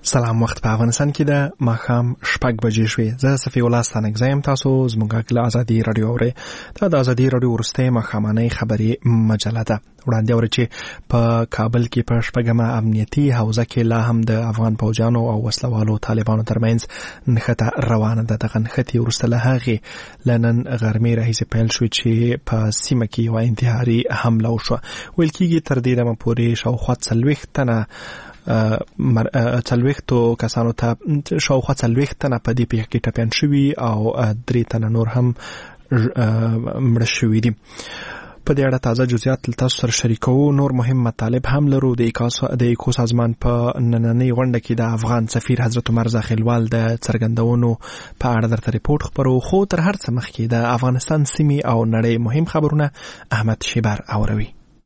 سلام. وخت په افغانستان کې د ماښام 6 بجې شوې. زه صفي الله ستانګزم. تاسو زموږ له ازادي رادیو اورئ. دا د ازادي رادیو ورسته ماښامنۍ خبري مجله ده. وړاندې اورئ چې په کابل کې په 6مه امنیتي حوزه کې لا هم د افغان پوجانو او وسلوالو طالبانو ترمنځ نښته روانه ده. دغه نښتې وروسته له هغې لنن غرمې راهیسې پیل شوې چې په سیمه کې یوه انتحاري حمله وشوه. ویل کېږي تر دې دمه پورې شاوخوا 40 تنه 40 کسانو ته شاوخوا 40 تنه په دې پیښه کې ټپیان شوي او 3 تنه نور هم مړه شوي دي. په دې اړه تازه جزئیات تاسو سره شریکوو. نور مهم مطالب هم لرو. د ایکو سازمان په نننۍ غونډه کې د افغان سفیر حضرت عمر زاخیلوال د څرګندونو په اړه درته ریپورت خبرو. خو تر هر څه مخکې د افغانستان سیمې او نړۍ مهم خبرونه احمد شیبر اوروي.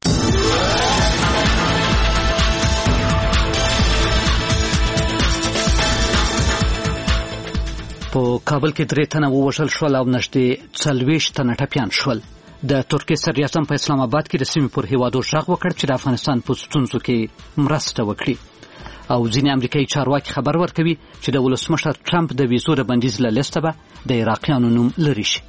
په کابل کې 3 تنه ووژل شول او نږدې 40 تنه ټپیان شول. د ترکیې صدر اعظم په اسلام آباد کې د سیمې پر هیوادو غږ وکړ چې د افغانستان په ستونزو کې مرسته وکړي. او ځینې امریکایي چارواکي خبر ورکوي چې د ولسمشر ټرمپ د ویزو د بندیز له لیسته به د عراقیانو نوم لرې شي.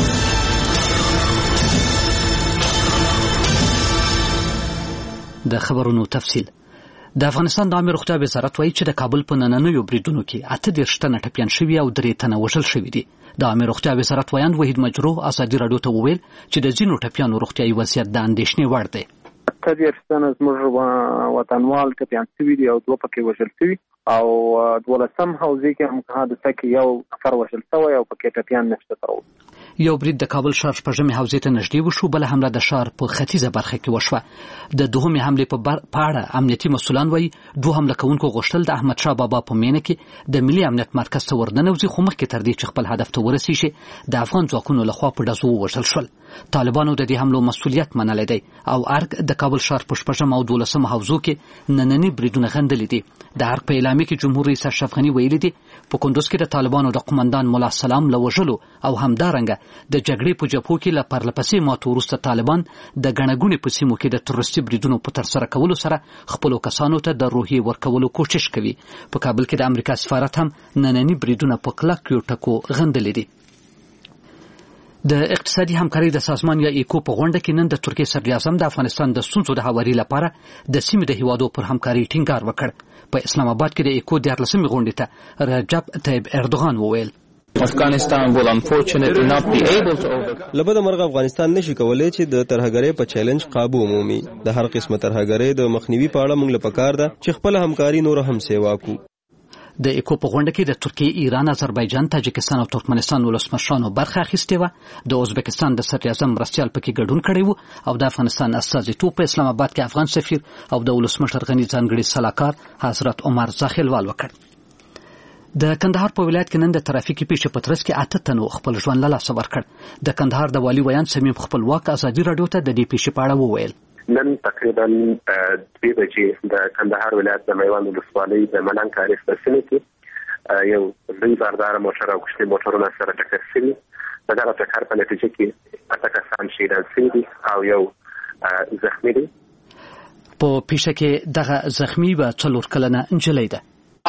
د خبرونو تفصیل. د افغانستان د عامه روغتیا وزارت وایي چې د کابل په نننیو بریدونو کې 38 تنه ټپیان شوي او 3 تنه وژل شوي دي. د عامه روغتیا وزارت وایي وحید مجروح ازادي رادیو ته وویل چې د ځینو ټپیانو روغتیايي وضعیت د اندېښنې وړ دی. 38 تنه زموږ وطنوال ټپیان شوي دي او 2 پکې وژل شوي او 12 حوزې کې هم حادثه کې یو نفر وژل شوی او پکې ټپیان نشته تر اوسه. یو برید د کابل ښار 6مې حوزې ته نږدې وشو. بل حمله د ښار په ختیځه برخه کې وشوه. د دوهمې حملې په اړه امنیتي مسؤلان وایي 2 حمله کوونکو غوښتل د احمد شاه بابا په مینه کې د ملي امنیت مرکز ته ورننوځي، خو مخکې تر دې چې خپل هدف ته ورسیږي د افغان ځواکونو لخوا په ډزو ووژل شول. طالبانو د دې حملو مسؤلیت منلی دی او ارګ د کابل ښار په 6 او 12 حوزو کې نننی بریدونه غندلي دي. د ارګ په اعلامیه کې جمهور رئیس اشرف غني ویلي دي په کندوز کې د طالبانو د قومندان مولا سلام له وژلو او همدارنګه د جګړې په جبهو کې له پرلپسې ماتو وروسته طالبان د ګڼهګونې په سیمو کې د تروریستي بریدونو په ترسره کولو سره خپلو کسانو ته د روحیې ورکولو کوشش کوي. په کابل کې د امریکا سفارت هم نننی بریدونه په کلکو ټکو غندلي دي. د اقتصادي همکارۍ د سازمان یا ایکو په غونډه کې نن د ترکیې صدر اعظم د افغانستان د ستونزو د هواري لپاره د سیمې د هیوادو پر همکارۍ ټینګار وکړ. په اسلام آباد کې د ایکو 14مې غونډې ته رجب طیب اردوغان وویل Afghanistan will unfortunately not be able to لبد مرغ افغانستان نشي کولای چې د ترهګرۍ په چیلنج قابو مومي. د هر قسمه ترهګرۍ د مخنیوي په اړه موږ لپاره کار ده چې خپل همکاري نور هم سیوا کو. د ایکو په غونډه کې د ترکیې، ایران، آذربایجان، تاجکستان او ترکمنستان ولسمشرانو برخه اخیستې وه. د ازبکستان د صدر اعظم مرستیال پکې ګډون کړی و او د افغانستان استازیتوب په اسلام آباد کې افغان سفیر او د ولسمشر غني ځانګړي سلاکار حضرت عمر زاخیلوال وکړ. د کندهار په ولایت کې نن د ترافیکي پیښې په ترڅ کې 8 تنو خپل ژوند له لاسه ورکړ. د کندهار د والي ویان سمیم خپلواک ازادي رادیو ته د دې پیښې په اړه وویل. نن تقریبا 2 بجې د کندهار ولایت د میوند ولسوالۍ د ملنګ کاریخ په سیمه کې یو لوی باردار موټر او کښتۍ موټرونه سره ټکر شوي. د دغه ټکر په نتیجه کې 8 کسان شهیدان شوي دي او یو زخمي دی. په پیښه کې دغه زخمي و 4 کلنه نجلۍ ده.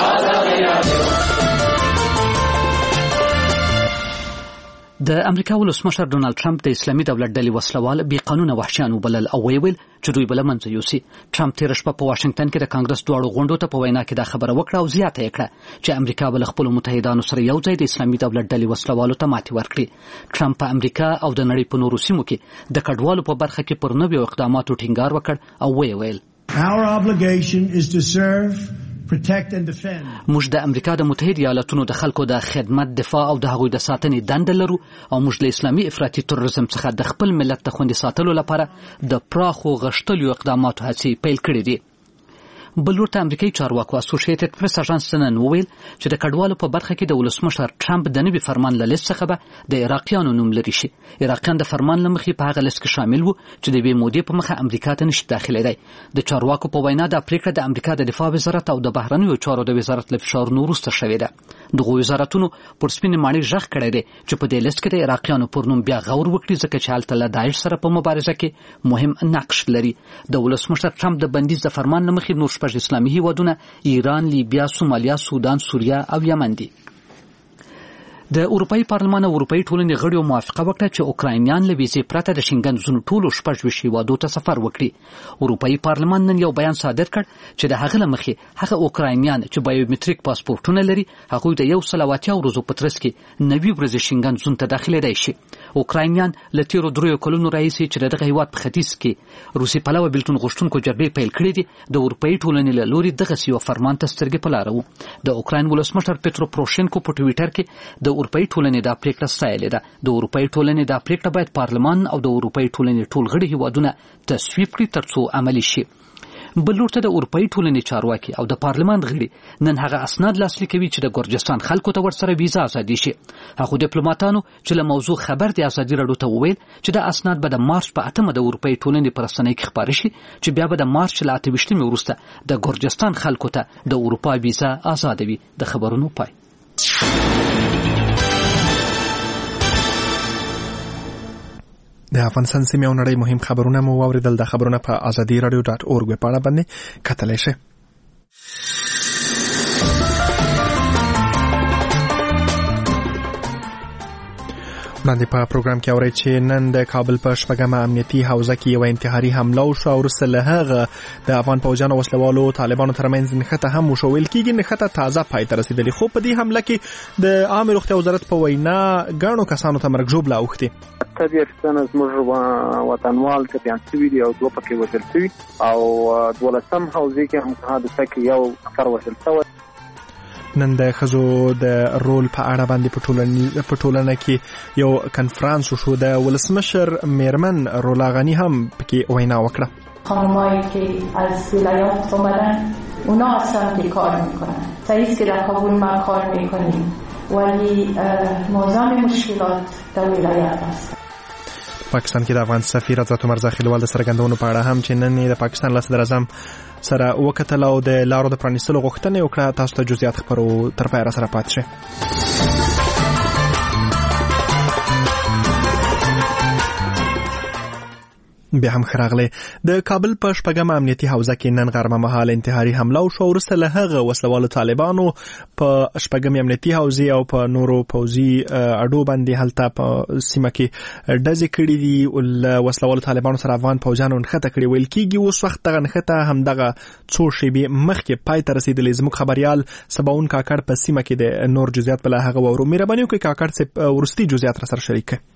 د امریکا ولسمشر ډونالد ټرمپ د اسلامي دولت ډلې وسلوال بې قانونه وحشیان وبلل او ویل چې دوی بل منځ یوسي. ټرمپ تېره شپه په واشنگټن کې د کانګرس دواړو غونډو ته په وینا کې دا خبره وکړه او زیاته یې کړه چې امریکا به له خپلو متحدانو سره یو ځای د اسلامي دولت ډلې وسلوالو ته ماتې ورکړي. ټرمپ په امریکا او د نړۍ په نورو سیمو کې د کډوالو په برخه کې پر نویو اقداماتو ټینګار وکړ او ویل موږ د امریکا د متحده ایالاتونو د خلکو د خدمت، دفاع او د هغوی د ساتنې دنده لرو او موږ له اسلامي افراطي تروریزم څخه د خپل ملت د خوندي ساتلو لپاره د پراخو غښتلیو اقداماتو هڅې پیل کړې دي. بل ورته امریکایي چارواکو اسوسییټډ پریس اژانس نن وویل چې د کډوالو په برخه کې د ولسمشر ټرمپ د نوي فرمان له لیست څخه به د عراقیانو نوم لري شي. عراقیان د فرمان له مخې په هغه لیست کې شامل وو چې د یوې مودې په مخه امریکا ته نشي داخلېدی. د چارواکو په وینا دا پریکړه د امریکا د دفاع وزارت او د بهرنیو چارو د وزارت له فشارونو وروسته شوې ده. دغه وزارتونو پر سپینې ماڼۍ غږ کړی دی چې په دې لیست کې د عراقیانو پر نوم بیا غور وکړي ځکه چې هلته له داعش سره په مبارزه کې مهم نقش لري. د ولسمشر ټرمپ د بندیز د فرمان له مخې نور شپږ اسلامي هیوادونه ایران، لیبیا، سومالیا، سودان، سوریه او یمن دي. د اروپאי پارلمان او اروپאי ټولنې غړیو موافقه وکړه چې اوکراینیان له ویزې پرته د شنګن زون ټولو 26 هیوادو ته سفر وکړي. اروپאי پارلمان نن یو بیان صادر کړ چې د هغه لمخې هغه اوکراینیان چې بایومټریک پاسپورتونه لري هغه د 180 ورځو په ترڅ کې 90 ورځې شنګن زون ته داخليدای شي. اوکراینیان له تیرو 3 کلونو راهیسې چې دغه هیواد په ختیځ کې روسي پلوه بلټون غوښتونکو جګړې پیل کړې دي د اروپאי ټولنې له لوري دغه سیو فرمان ته سترګې په لار وو. د اوکراین ولسمشر پټرو پروشینکو په ټویټر کې د اروپאי ټولنې د پریکړه ستایلې ده. د اروپאי ټولنې د پریکړه باید پارلمان او د اروپאי ټولنې ټول غړي هیوادونه تصویب کړي ترڅو عملی شي. بل لورته د اروپאי ټولنې چارواکي او د پارلمان غړي نن هغه اسناد لاسلیک کوي چې د ګورجستان خلکو ته ورسره ویزا ازادي شي. هغه ډیپلوماټانو چې له موضوع خبر دي ازادي راډیو ته وویل چې د اسناد به د مارچ په 8 د اروپאי ټولنې پر رسنۍ کې خبري شي چې بیا به د مارچ له 28 وروسته د ګورجستان خلکو ته د اروپا ویزا ازادوي. د خبرونو پای. د افغانستان سیمې او نړۍ مهم خبرونه مو واوریدل. د خبرونه په azadiradio.org ویبپاڼه باندې کتلی شئ. باندې په پروګرام کې اورئ چې نن د کابل په شپږمه امنیتي حوزه کې یو انتحاري حمله وشوه او وروسته له هغه د افغان پوځیانو وسلوالو طالبانو ترمنځ نښته هم وشوه. ویل کېږي نښته تازه پای ته رسېدلې، خو په دې حمله کې د عامې روغتیا وزارت په وینا ګڼو کسانو ته مرګ ژوبله اوښتې. 30 تنه زموږ وطنوال ټپیان شوي دي او 2 پکې وژل شوي او 12 حوزې کې هم حادثه کې یو نفر وژل شوی. نن د ښځو د رول په اړه باندې په ټولنه کې یو کنفرانس وشو. د ولسمشر میرمن رولا غنی هم پکې وینا وکړه. خانمایی که از ولایات اومدن اونا اصلا که کار میکنن صحیح که در کابل ما کار میکنیم ولی موضوع مشکلات در ولایات است. پاکستان کې د افغان سفیر حضرت عمر زاخیلوال د څرګندونو په اړه هم چې نن د پاکستان له صدر اعظم سره وکتل او د لارو د پرانیستلو غوښتنه وکړه. تاسو ته جزئیات خبرو تر پایه سره پاتې شئ. بیا هم خراغله د کابل په شپږمه امنیتي حوزه کې نن غرمه مهال انتحاري حمله وشوه. وروسته له هغه وسلوالو طالبانو په شپږمې امنیتي حوزې او په نورو پوځي اډو باندې هلته په سیمه کې ډزې کړې دي. وسلوالو طالبانو سره افغان پوځیانو نښته کړې. ویل کېږي اوس وخت دغه نښته همدغه څو شېبې مخکې پای ته رسېدلې. زموږ خبریال سباون کاکړ په سیمه کې د نور جزئیات بل هغه وورو. مهرباني وکړئ کاکړ صاحب ورستي جزئیات را سره شریک کړئ.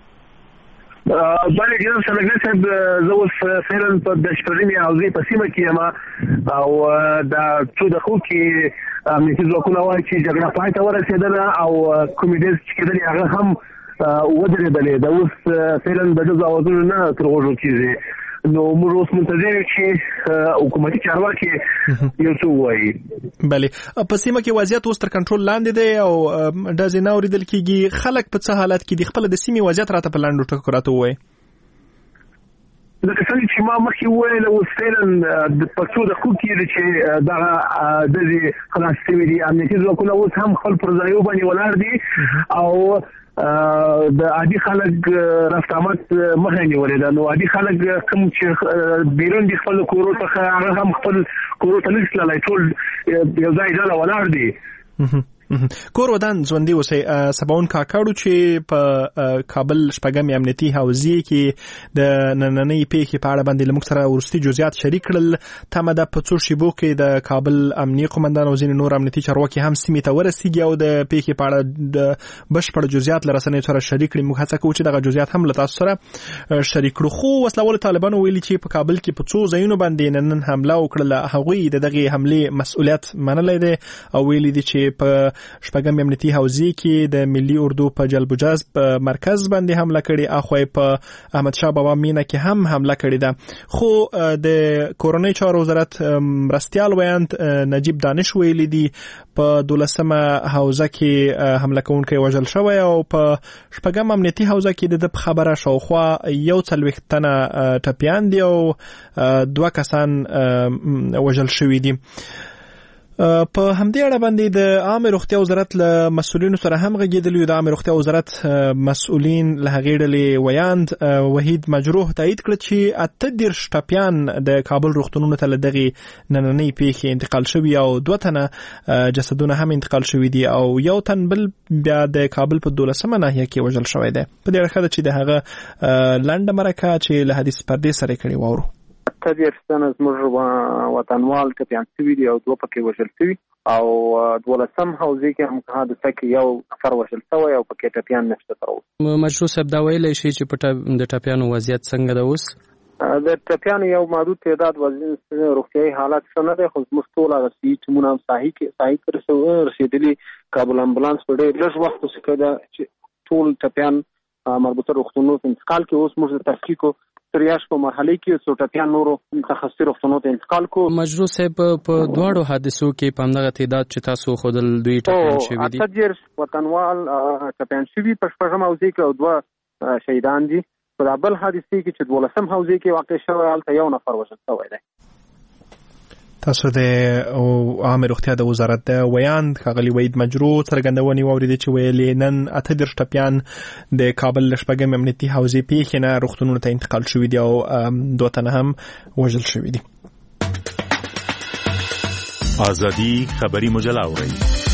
بله جناب سلګری صاحب زه اوس فعلا په د شپږمې حوزې په سیمه کې یم او د څو دقیقو کې امنیتي ځواکونه وایي چې جګړه پای ته ورسېدله او کومې ډزې چې کېدلې هغه هم ودرېدلې. د اوس فعلا د ډزو اوازونه نه تر غوږو کېږي. نو موږ اوس منتظر یو چې حکومتي چارواکي یو څه وایي. بله په سیمه کې وضعیت اوس تر کنټرول لاندې دی او ډزې نه اورېدل کېږي. خلک په څه حالت کې دي؟ خپله د سیمې وضعیت راته په لنډو ټکو راته ووایي. لکه څنګه چې ما مخکې وویل اوس فعلا په څو دقیقو کې چې دغه ډزې خلاص شوي دي. امنیتي ځواکونه اوس هم خپل پر ځایو باندې ولاړ دي او د عادي خلک رفت آمد مخه نیولې ده. نو عادي خلک کوم چې بیرون دي خپل کورو څخه هغه هم خپل کورو ته نشي تللی، ټول یو ځای ډله ولاړ دي. کور ودان ژوندي اوسئ. سباون کاکړو چې په کابل شپږمې امنیتي حوزې کې د نننۍ پیښې په اړه باندې له موږ سره وروستي جزئیات شریک کړل. تمه ده په څو شېبو کې د کابل امنیه قومندان او ځینې نور امنیتي چارواکي هم سیمې ته ورسېږي او د پیښې په اړه د بشپړ جزئیات له رسنیو سره شریک کړي. موږ هڅه کوو چې دغه جزئیات هم له تاسو سره شریک کړو. خو وسلوالو طالبانو ویلي چې په کابل کې په څو ځایونو باندې نن حمله وکړله. هغوی د دغې حملې مسؤلیت منلی دی او ویلي دي چې په شپږمې امنیتي حوزې کې د ملي اردو په جلب و جذب مرکز باندې حمله کړې. اخوی په احمد شاه بابا مینه کې هم حمله کړې ده. خو د کورنۍ چارو وزارت مرستیال ویاند نجیب دانش ویلي دي په 12مه حوزه کې حمله کوونکی وژل شوی او په شپږم امنیتي حوزه کې د خبره شاوخوا 40 تنه ټپیان دي او 2 کسان وژل شوي دي. په همدې اړه باندې د عامه روغتیا وزارت له مسؤلینو سره هم غږېدلی د عامه روغتیا وزارت مسؤلین له هغې ډلې ویاند وحید مجروح تایید کړ چې 18 ټپیان د کابل روغتونونو ته له دغې نننۍ پیښې انتقال شوي او 2 تنه جسدونه هم انتقال شوي دي او یو تن بل بیا د کابل په 12مه ناحیه کې وژل شوی دی. په دې اړه ښه ده چې د هغه لنډه مرکه چې له حدیث پردې سره یې کړې واورو. 18 تنه زموږ وطنوال ټپیان شوي دي او 2 پکې وژل شوي او 12 حوزې کې هم حادثه کې یو نفر وژل شوی او پکې ټپیان نشته تر اوسه. مجروح صاحب دا ویلی شي چې د ټپیانو وضعیت څنګه ده اوس؟ د ټپیانو یو محدود تعداد روغتیايي حالت ښه نه دی خو زموږ ټول هغه صحي ټیمونه هم ساحې کې رسېدلي کابل امبولانس په ډېر لږ وخت کې ده چې ټول ټپیان مربوطه روغتونونو ته انتقال کړي. اوس موږ د تحقیقو تریاش په مرحله کې څو ټپیان نورو متخصص روغتونونو ته انتقال کو. مجروح صاحب په دواړو حادثو کې په همدغه تعداد چې تاسو خودل دوی ټپیان شوي دي 18 وطنوال ټپیان شوي په شپږم حوزې کې او 2 شهیدان دي. په بل حادثه کې چې 12 حوزې کې واقع شوی هلته یو نفر وژل شوی دی. تاسو د عامه روغتیا د وزارت د ویاند ښاغلي وحید مجروح څرګندونې واورېدې چې ویلې نن 18 ټپیان د کابل له شپږمې امنیتي حوزې پیښې نه روغتونونو ته انتقال شوي دي او 2 تنه هم وژل شوي دي. ازادي خبري مجله اورئ.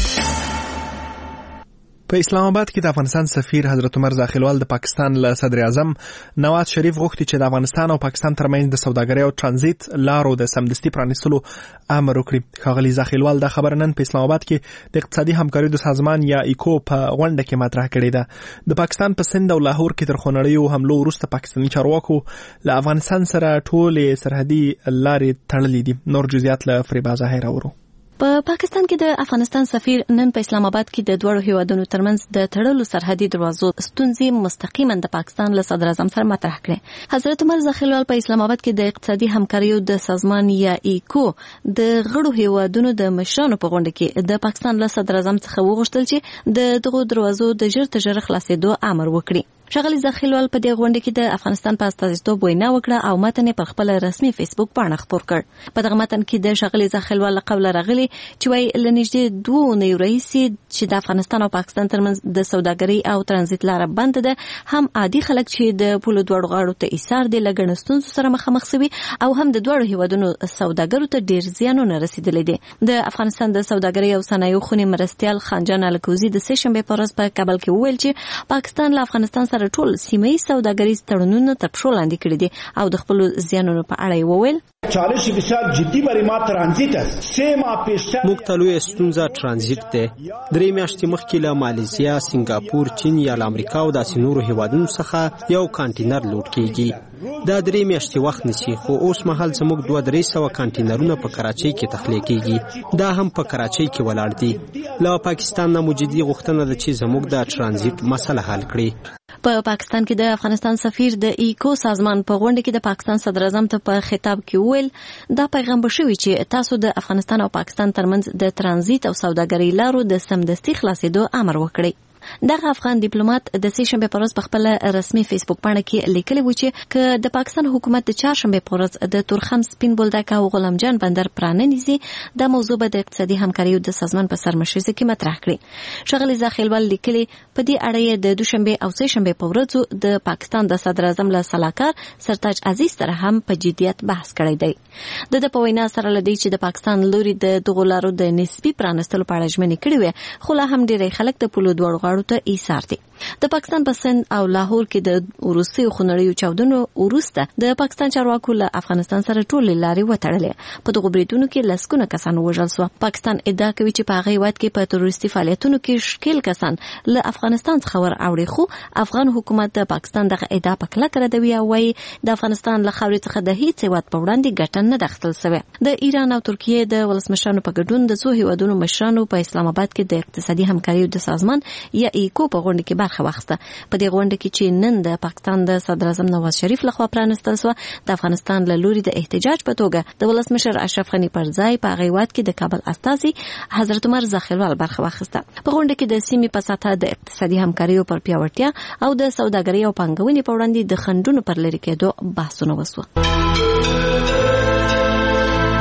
په اسلام آباد کې د افغانستان سفیر حضرت عمر زاخیلوال د پاکستان له صدر اعظم نواز شریف غوښتي چې د افغانستان او پاکستان ترمنځ د سوداګرۍ او ترانزیت لارو د سمدستي پرانیستلو امر وکړي. ښاغلي زاخیلوال دا خبره نن په اسلام آباد کې د اقتصادي همکارۍ د سازمان یا ایکو په غونډه کې مطرح کړې ده. د پاکستان په سند او لاهور کې تر خونړیو حملو وروسته پاکستاني چارواکو له افغانستان سره ټولې سرحدي لارې تړلې دي. نور جزئیات له فریبا ظاهر اورو. په پاکستان کې د افغانستان سفیر نن په اسلام آباد کې د دوړو هیوادونو ترمنځ د تړلو سرحدي دروازو ستونزې مستقیما د پاکستان له صدر اعظم سره مطرح کړې. حضرت عمر زاخیلوال په اسلام آباد کې د اقتصادي همکاریو د سازمان یا ایکو د غړو هیوادونو د مشرانو په غونډه کې د پاکستان له صدر اعظم څخه وغوښتل چې د دغو دروازو د ژر تر ژره خلاصېدو امر وکړي. ښاغلي زاخیلوال په دې غونډه کې د افغانستان په استازیتوب وینا وکړه او متن پر خپل رسمي فیسبوک باندې خپور کړ. په دغه متن کې د ښاغلي زاخیلوال قول راغلی چې وايي لنږدې 2 اونۍ راهیسې چې د افغانستان او پاکستان ترمنځ د سوداګرۍ او ترانزیت لار بند ده هم عادي خلک چې د پولو دوړو غاړو ته ایثار دي لګنه ستونزو سره مخامخ شوي او هم د دوړو هیوادونو سوداګرو ته ډیر زیانونه رسیدلې دي. د افغانستان د سوداګرۍ او صنایعو خونې مرستیال خانجان الکوزي د سه شنبه په ورځ په کابل کې وویل چې پاکستان له افغانستان سره ټول سیمه سوداګریز تړونونه تر پښو لاندې کړي دي او د خپل زیانونو په اړه وویل چالش بسیار جدی برای ما ترانزیت است. 3 ماه پیشتر موږ ته لویه ستونزه ترانزیت ده. 3 میاشتې مخکې له مالیزیا، سنگاپور، چین یا امریکا او داسې نورو هیوادونو څخه یو کانټینر لوډ کیږي. دا 3 میاشتې وخت نیسي خو اوس مهال زموږ 200 کانټینرونه په کراچۍ کې تخلیه کیږي. دا هم په کراچۍ کې ولاړ دي. له پاکستان نه موجودي غوښتنه ده چې زموږ د ترانزیت مسله حل کړي. په پاکستان کې د افغانستان سفیر د ایکو سازمان په غونډه کې د پاکستان صدر اعظم ته په خطاب کې وویل دا پیغام بشوي چې تاسو د افغانستان او پاکستان ترمنځ د ترانزیت او سوداګرۍ لارو د سمدستي خلاصېدو امر وکړي. دغه افغان ډیپلوماټ د سه شنبه په ورځ په خپل رسمي فیسبوک باندې کې لیکلی و چې ک د پاکستان حکومت د چهارشنبه په ورځ د تورخم سپین بولدک او غلامجان بندر پرانیزي د موضوع د اقتصادي همکاریو د سازمان په سرمشرۍ کې مطرح کړي. ښاغلي زاخیلوال لیکلي په دې اړه د دوشنبه او سه شنبه په ورځ د پاکستان د صدر اعظم له سلاکار سرتاج عزیز سره هم په جديت بحث کړی دی. د په وینا سره لدی چې د پاکستان لوري د دغولارو د نسبی پرانستلو په اړه ژمنې کړې وي خو لا هم ډېری خلک د پولو دوړو غاړو ته ایثار دي. د پاکستان په سند او لاهور کې د روسي خونړیو چاودنو وروسته د پاکستان چارواکو له افغانستان سره ټولې لارې وتړلې. په دغو بریدونو کې لسګونه کسان وژل شو. پاکستان ادعا کوي چې په هغه وخت کې په تروریستي فعالیتونو کې شکیل کسان له افغانستان څخه ور اوړي خو افغان حکومت د پاکستان دغه ادعا په کلکه ردوي او وايي د افغانستان له خاورې څخه د هیڅ هیواد په وړاندې ګټه نه ده اخیستل شوې. د ایران او ترکیه د ولسمشرانو په ګډون د څو هیوادونو مشرانو په اسلام آباد کې د اقتصادي همکاریو د سازمان یا ایکو په غونډه کې برخه واخیسته. په دې غونډه کې چې نن د پاکستان د صدر اعظم نواز شریف لخوا پرانستل شو د افغانستان له لوري د احتجاج په توګه د ولسمشر اشرف غنی پر ځای په غیوات کې د کابل استازي حضرت عمر زاخیلوال برخه واخیسته. په غونډه کې د سیمې په سطح د اقتصادي همکاریو پر پیاوړتیا او د سوداګرۍ او پانګونې په وړاندې د خنډونو پر لرې کېدو بحثونه وشو.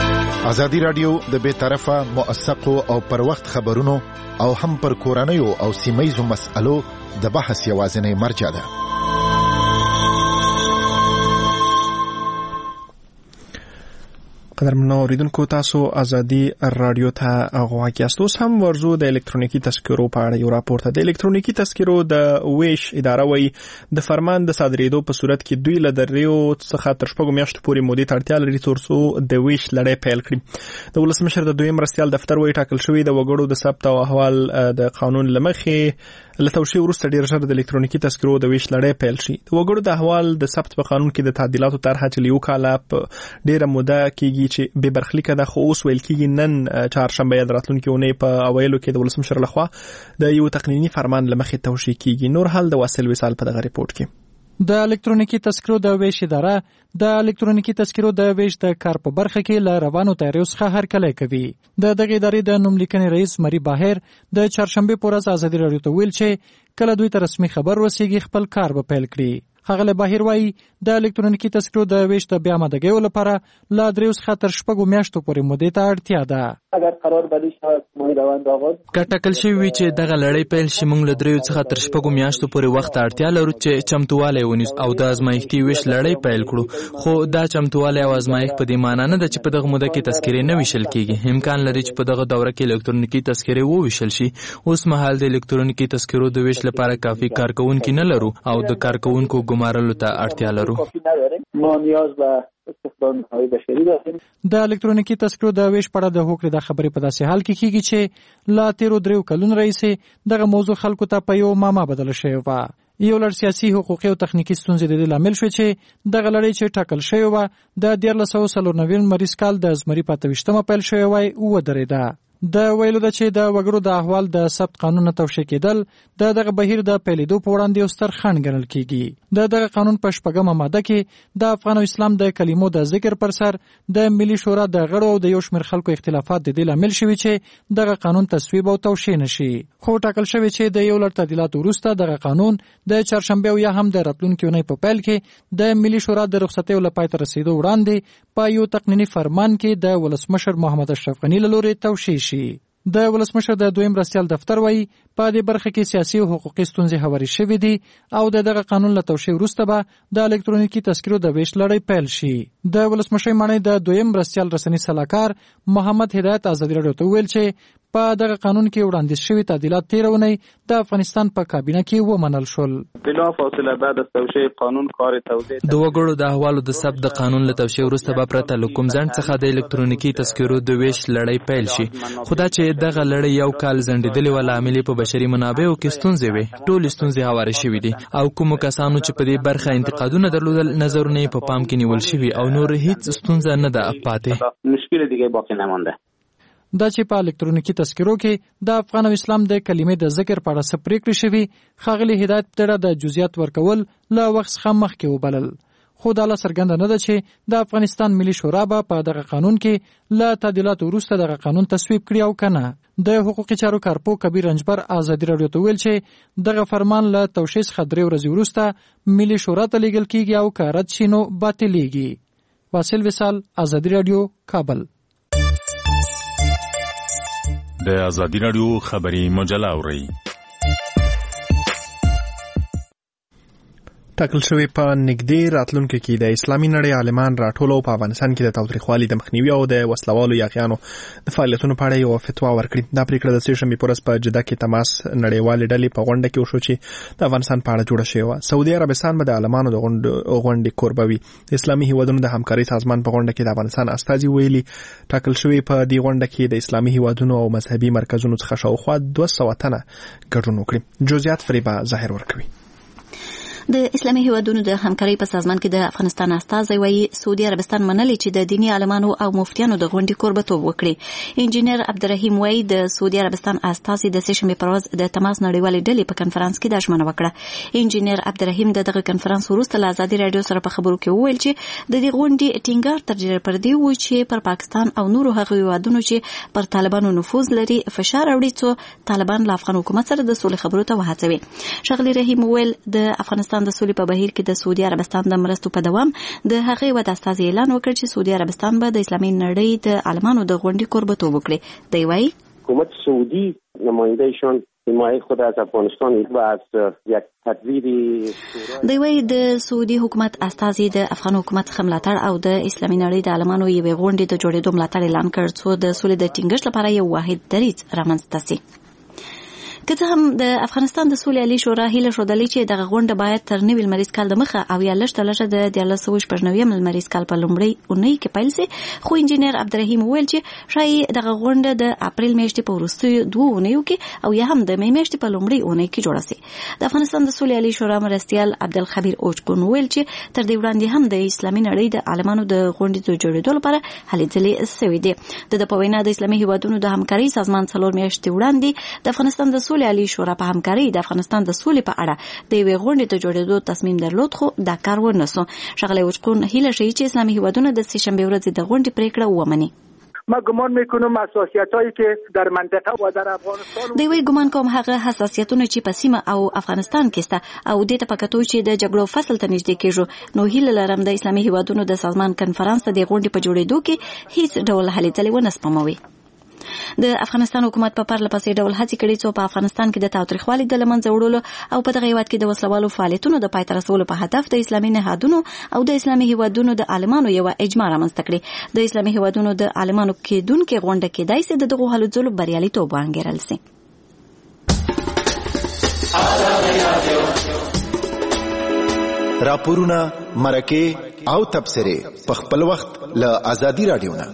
ازادي رادیو د بے طرفه موثقو او پر وخت خبرونو او هم پر کورنیو او سیمه‌یزو مسألو د بحث یوازینی مرجع ده. قدرمنو اوریدونکو تاسو ازادي رادیو ته غواړئ تاسو هم ورزو د الکترونیکی تذکرو په اړه یو راپور ته د الکترونیکی تذکرو د ویش اداره وایي د فرمان د صادرېدو په صورت کې دوی له دریو څخه تر شپږو میاشتو پورې مودې ته اړتیا لري ترڅو د ویش لړۍ پیل کړي. د ولسمشر د دویم مرستیال دفتر وایي ټاکل شوی د وګړو د ثبت او احوال د قانون لمخې له توشیح وروسته ډیر ژر د الکترونیکی تذکرو د ویش لړۍ پیل شي. د وګړو د احوال د ثبت په قانون کې د تعدیلاتو طرحه چې لیو کاله په ډیره موده کېږي چې به برخلیکه ده، خو اوس ویل کېږي نن چهارشنبه یا راتلونکي اونۍ په اوایلو کې د ولسمشر لخوا د یو تقنینی فرمان لمخې توشیح کېږي. نور حال د واصل وصال په دغه ریپورت کې د الکترونیکی تذکرو د ویش اداره د الکترونیکی تذکرو د ویش د کار په برخه کې له روانو تیاریو څخه هرکلی کوي. د دغه ادارې د نوملیکنې رئیس مری باهر د چهارشنبه په ورځ ازادي رادیو ته ویل چې کله دوی ته رسمي خبر ورسیږي خپل کار به پیل کړي. ښاغلی باهر وایي د الکترونیکی تذکرو د ویش د بیا آمادګیو لپاره له دریو څخه تر شپږو میاشتو پورې مودې ته اړتیا ده. اگر قرار بدی شود موږ روان راغود که ټاکل شوی وي چې دغه لړۍ پیل شي موږ له دریو څخه تر شپږو میاشتو پورې وخت اړتیا لرو چې چمتووالی ونیسو او د ازمایښتي ویش لړۍ پیل کړو. خو دا چمتووالی او ازمایښت په دې معنی نه ده چې په دغه موده کې تذکرې نه ویشل کېږي. امکان لري چې په دغه دوره کې الکترونیکی تذکرې وویشل شي. اوس مهال د الکترونیکی تذکرو د ویش لپاره کافي کارکونکي نه لرو او د کارکونکو ګمارلو ته اړتیا لرو. ما نیاز به استخدام بشری داریم. د الکترونیکی تذکرو د ویش په اړه د هوکړې د خبرې په داسې حال کې کېږي چې لا تیرو دریو کلونو راهیسې دغه موضوع خلکو ته په یو معما بدله شوې وه. یو لړ سیاسي حقوقي او تخنیکي ستونزې د دې لامل شوې چې دغه لړۍ چې ټاکل شوې وه د 1994 مریض کال د زمري په 28 پیل شوې وای ودرېده. د ویلو ده چې د وګړو د احوال د ثبت قانون نه توشیح کېدل د دغه بهیر د پیلېدو په وړاندې یو ستر خنډ ګڼل کېږي. د دغه قانون په شپږمه ماده کې د افغان او اسلام د کلمو د ذکر پر سر د ملي شورا د غړو او د یو شمېر خلکو اختلافات د دې لامل شوي چې دغه قانون تصویب او توشیح نشي. خو ټاکل شوی چې د یو لړ تعدیلات وروسته دغه قانون د چهارشنبه او یا هم د راتلونکي اونۍ په پیل کې د ملي شورا د رخصتیو له پای ته رسیدو وړاندې په یو تقنینی فرمان کې د ولسمشر محمد اشرف غني له لوري توشیح شي. د ولسمشر د دویم مرستیال دفتر وایي په دې برخه کې سیاسي او حقوقي ستونزې هوارې شوې دي او دغه قانون له توشیح وروسته به د الکترونیکی تذکرو د ویش لړۍ پیل شي. د ولسمشر معنی د دویم مرستیال رسنی سلاکار محمد هدایت ازادي رادیو ته ویل چې په دغه قانون کې وړاندیز شوي تعدیلات تیرونی د افغانستان په کابینه کې ومنل شول. بلا فاصله بعد از توشیح قانون کار توزیع د وګړو د احوالو د ثبت د قانون له توشیح وروسته به پرته له کوم ځنډ څخه د الکترونیکی تذکرو د ویش لړۍ پیل شي. خو دا چې دغه لړۍ یو کال ځنډېدلې وه لامل په بشري منابعو کې ستونزې وې. ټولې ستونزې هوارې شوې دي او کومو کسانو چې په دې برخه انتقادونه درلودل نظرونه یې په پام کې نیول شوي او نور هیڅ ستونزه نه ده پاتې. مشکل دیگه باقی نمانده. دا چې په الکترونیکی تذکرو کې د افغان او اسلام د کلمې د ذکر په اړه څه پرېکړې شوي ښاغلي هدایت ته د جزئیات ورکول له وخت څخه مخکې وبلل. خو دا لا څرګنده نه ده چې د افغانستان ملي شورا به په دغه قانون کې له تعدیلاتو وروسته دغه قانون تصویب کړي او که نه. د حقوقي چارو کارپو کبیر رنجبر ازادي رادیو ته ویل چې دغه فرمان له توشیح څخه 3 ورځې وروسته ملي شورا ته لیږل کېږي او که رد شي نو باطلېږي. واصل وصال ازادي رادیو کابل. د ازادي رادیو خبری مجله اورئ. ټاکل شوی په نږدې راتلونکي کې د اسلامي نړۍ عالمان راټولو په افغانستان کې د تاوتریخوالي د مخنیوي او د وسلوالو یاغیانو د فعالیتونو په اړه یو فتوا ورکړي. دا پریکړه د سې شنبې په ورځ په جده کې تماس نړیوالې ډلې په غونډه کې وشو چې د افغانستان په اړه جوړه شوې وه. سعودي عربستان به د عالمانو د غونډې کوربه وي. د اسلامي هیوادونو د همکارۍ سازمان په غونډه کې د افغانستان استازي ویلي ټاکل شوی په دې غونډه کې د اسلامي هیوادونو او مذهبي مرکزونو څخه شاوخوا 200 تنه ګډون وکړي. جزئیات فریبا ظاهر ورکوي. د اسلامي هیوادونو د همکارۍ په سازمان کې د افغانستان استازی وایي سعودي عربستان منلي چې د دیني عالمانو او مفتیانو د غونډې کوربتوب وکړي. انجینر عبدالرحیم وایي د سعودي عربستان استازي د سې شنبې پر ورځ د تماس نړیوالې ډلې په کنفرانس کې دا ژمنه وکړه. انجینر عبدالرحیم دغه کنفرانس وروسته له ازادي رادیو سره په خبرو کې وویل چې د دې غونډې ټینګار تر ډیره پر دې و چې پر پاکستان او نورو هغو هیوادونو چې پر طالبانو نفوذ لري فشار راوړي څو طالبان له افغان حکومت سره د سولې خبرو ته وهڅوي. ښاغلي رحیم وویل د افغانستان افغانستان د سولې په بهیر کې د سعودي عربستان د مرستو په دوام د هغې ود استازي اعلان وکړ چې سعودي عربستان به د اسلامي نړۍ د عالمانو د غونډې کوربهتوب وکړي. دی وايي حکومت سعودی نمایندهشان حمایت خود از افغانستان و از یک تدبیر دی وايي د سعودي حکومت استازي د افغان حکومت ملاتړ او د اسلامي نړۍ د عالمانو یوې غونډې د جوړېدو ملاتړ اعلان کړ څو د سولې د ټینګښت لپاره یو واحد دریځ رامنځته شي. که څه هم د افغانستان د سولې عالی شورا هیله ښودلې چې دغه غونډه باید تر نوي لمریز کال د مخه او یا لږ تر لږه د 1990 لمریز کال په لومړۍ اونۍ کې پیل شي، خو انجینر عبدالرحیم وویل چې ښایي دغه غونډه د اپریل میاشتې په وروستیو 2 اونیو کې او یا هم د می میاشتې په لومړۍ اونۍ کې جوړه شي. د افغانستان د سولې عالی شورا مرستیال عبدالخبیر اوچکون وویل چې تر دې وړاندې هم د اسلامي نړۍ د عالمانو د غونډې د جوړېدو لپاره هلې ځلې شوې دي. د په وینا د اسلامي هیوادونو د همکارۍ سازمان 4 میاشتې وړاندې د افغانستان د سولې عالی شورا په همکارۍ د افغانستان د سولې په اړه د یوې غونډې د جوړېدو تصمیم درلود، خو دا کار ونه شو. ښاغلی اوچکون هیله ښیي چې اسلامي هیوادونه د سه شنبې ورځې د غونډې پریکړه ومني. ما گمان میکنم حساسیتایی که در منطقه و در افغانستان دی وی ګمان کوم هغه حساسیتونه چې په سیمه او افغانستان کې سته او د ته پکاتو چې د جګړو فصل ته نږدې کېږي، نو هیله لرم د اسلامي هیوادونو د سازمان کنفرانس ته د غونډې په جوړېدو کې هیڅ ډول هلې ځلې ونه سپموي. د افغانستان حکومت په پرله پسې ډول هڅې کړې څو په افغانستان کې د تاوتریخوالي د له منځه وړلو او په دغه هیواد کې د وسلوالو فعالیتونو د پای ته رسولو په هدف د اسلامي نهادونو او د اسلامي هیوادونو د عالمانو یوه اجماع رامنځته کړې. د اسلامي هیوادونو د عالمانو کېدونکې غونډه کېدای سي د دغو هلو ځلو بریالیتوب وانګیرل سي. راپورونه، مرکې او تبصرې په خپل وخت له آزادي رادیو نه.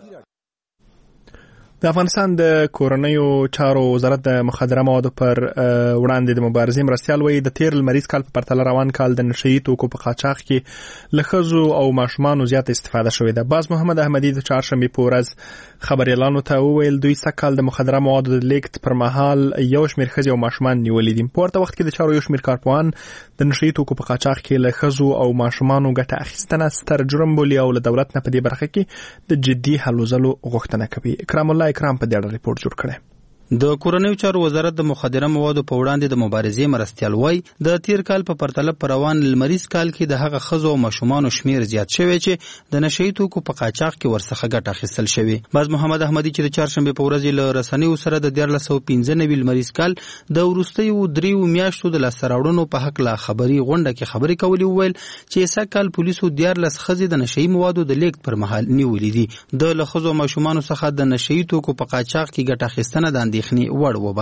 د افغانستان د کورنیو چارو وزارت د مخدره موادو پر وړاندې د مبارزې مرستیال وایي د تیر لمریز کال په پرتله روان کال د نشهیي توکو په قاچاق کې له ښځو او ماشومانو زیاته استفاده شوې ده. باز محمد احمدي د چهارشنبې په ورځ خبریالانو ته وویل دوی سږکال د مخدره موادو د لیږد پر مهال یو شمېر ښځې او ماشومان نیولي دي. په ورته وخت کې د چارو یو شمېر کارپوهان د نشهیي توکو په قاچاق کې له ښځو او ماشومانو ګټه اخیستنه ستر جرم بولي او له دولت نه په دې برخه کې د جدي هلو ځلو غوښتنه کوي. اکرام الله اکرام په دې اړه ریپورت جوړ کړی. د کورنیو چارو وزارت د مخدره موادو په وړاندې د مبارزې مرستیال وای د تیر کال په پرتله پر روان لمریز کال کې د هغه ښځو او ماشومانو شمیر زیات شوی چې د نشهیي توکو په قاچاق کې ورڅخه ګټه اخیستل شوی. باز محمد احمدي چې د چهارشنبې په ورځ له رسنیو سره د 1995 لمریز کال د وروستیو 3 میاشتو د لاسته راوړنو په حق لا خبري غونډه کې خبرې کولې، وویل چې سږکال پولیسو 14 ښځې د نشهیي موادو د لیږد پر مهال نیولې دي. د له ښځو ماشومانو څخه د نشهیي توکو په قاچاق کې ګټه اخیستنه د اندېښنې وړ وبلله.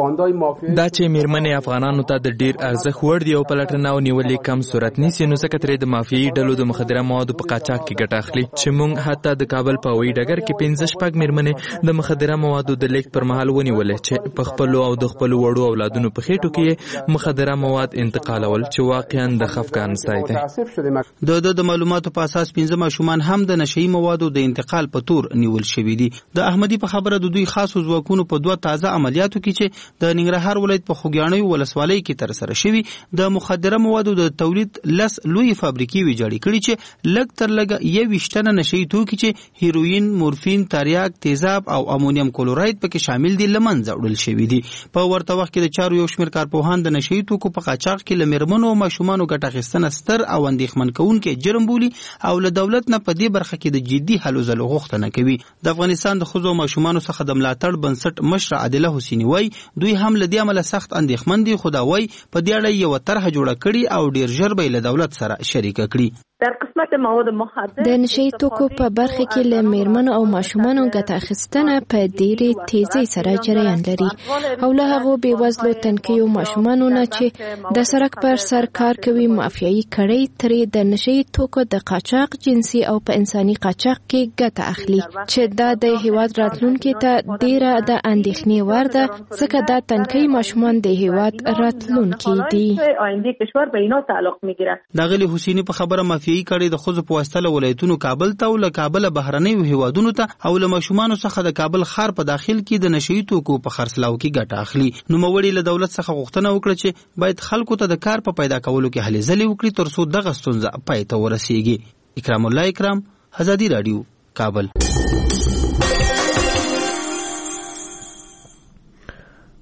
دا چې میرمنې افغانانو ته د ډیر ارزښت وړ دی او پلټنه او نیولې کم صورت نیسي، نو ځکه ترې د مافیایي ډلو د مخدره موادو په قاچاق کې ګټه اخلي. چې موږ حتی د کابل په هوایي ډګر کې 15 میرمنې د مخدره موادو د لیږد پر مهال ونیولې چې په خپلو او د خپلو وړو اولادونو په خېټو کې مخدره مواد انتقالول، چې واقعا د خفګان ځای دی. د معلوماتو په اساس 15 ماشومان هم د نشهیي موادو د انتقال په تور نیول شوي دي. د احمدي په خبره د دوی خاصو ځواکونو په 2 تازه عملیاتو کې چې د ننګرهار ولایت په خوږیاڼیو ولسوالۍ کې تر سره شوي د مخدره موادو د تولید 10 لوی فابریکې ویجاړې کړي چې لږ تر لږه 21 ټنه نشهیي توکي چې هیروین، مورفین، تریاک، تیزاب او امونیم کلوراید پکې شامل دي له منځه وړل شوي دي. په ورته وخت کې د چارو یو شمېر کارپوهان د نشهیي توکو په قاچاق کې له میرمنو او ماشومانو ګټه اخیستنه ستر او اندېښمن کوونکی جرم بولي او له دولت نه په دې برخه کې د جدي هلو ځلو غوښتنه کوي. د افغانستان د ښځو او ماشومانو څخه د ملاتړ بنسټ مشره عادله حسیني وای دوی هم له دې عمله سخت اندېښمن دي، خو دا وای په دې اړه یو طرحه جوړه کړي او ډیر ژر به له دولت سره شریک کړي. در قسمت مواد مخدر د نشهیي توکو په برخه کې له میرمنو او ماشومانو ګټه اخیستنه په ډېرې تیزی سره جریان لري او له هغو بېوزلو تنکیو ماشومانو نه چې د سړک پر سر کار کوي مافیایي کړۍ ترې د نشهیي توکو د قاچاق، جنسي او په انساني قاچاق کې ګټه اخلي، چې دا د هیواد راتلونکي ته ډېره د اندېښنې وړ ده، ځکه دا تنکي ماشومان د هیواد راتلونکي دي. داغلی حسیني په خبره مافیایي کړي د ښځو په واسطه له ولایتونو کابل ته او له کابله بهرنیو هیوادونو ته او له ماشومانو څخه د کابل ښار په داخل کې د نشهیي توکو په خرڅلاو کې ګټه اخلي. نوموړي له دولت څخه غوښتنه وکړه چې باید خلکو ته د کار په پیدا کولو کې هلې ځلې وکړي ترڅو دغه ستونزه پای ته ورسیږي. اکرام الله اکرام، آزادي رادیو، کابل.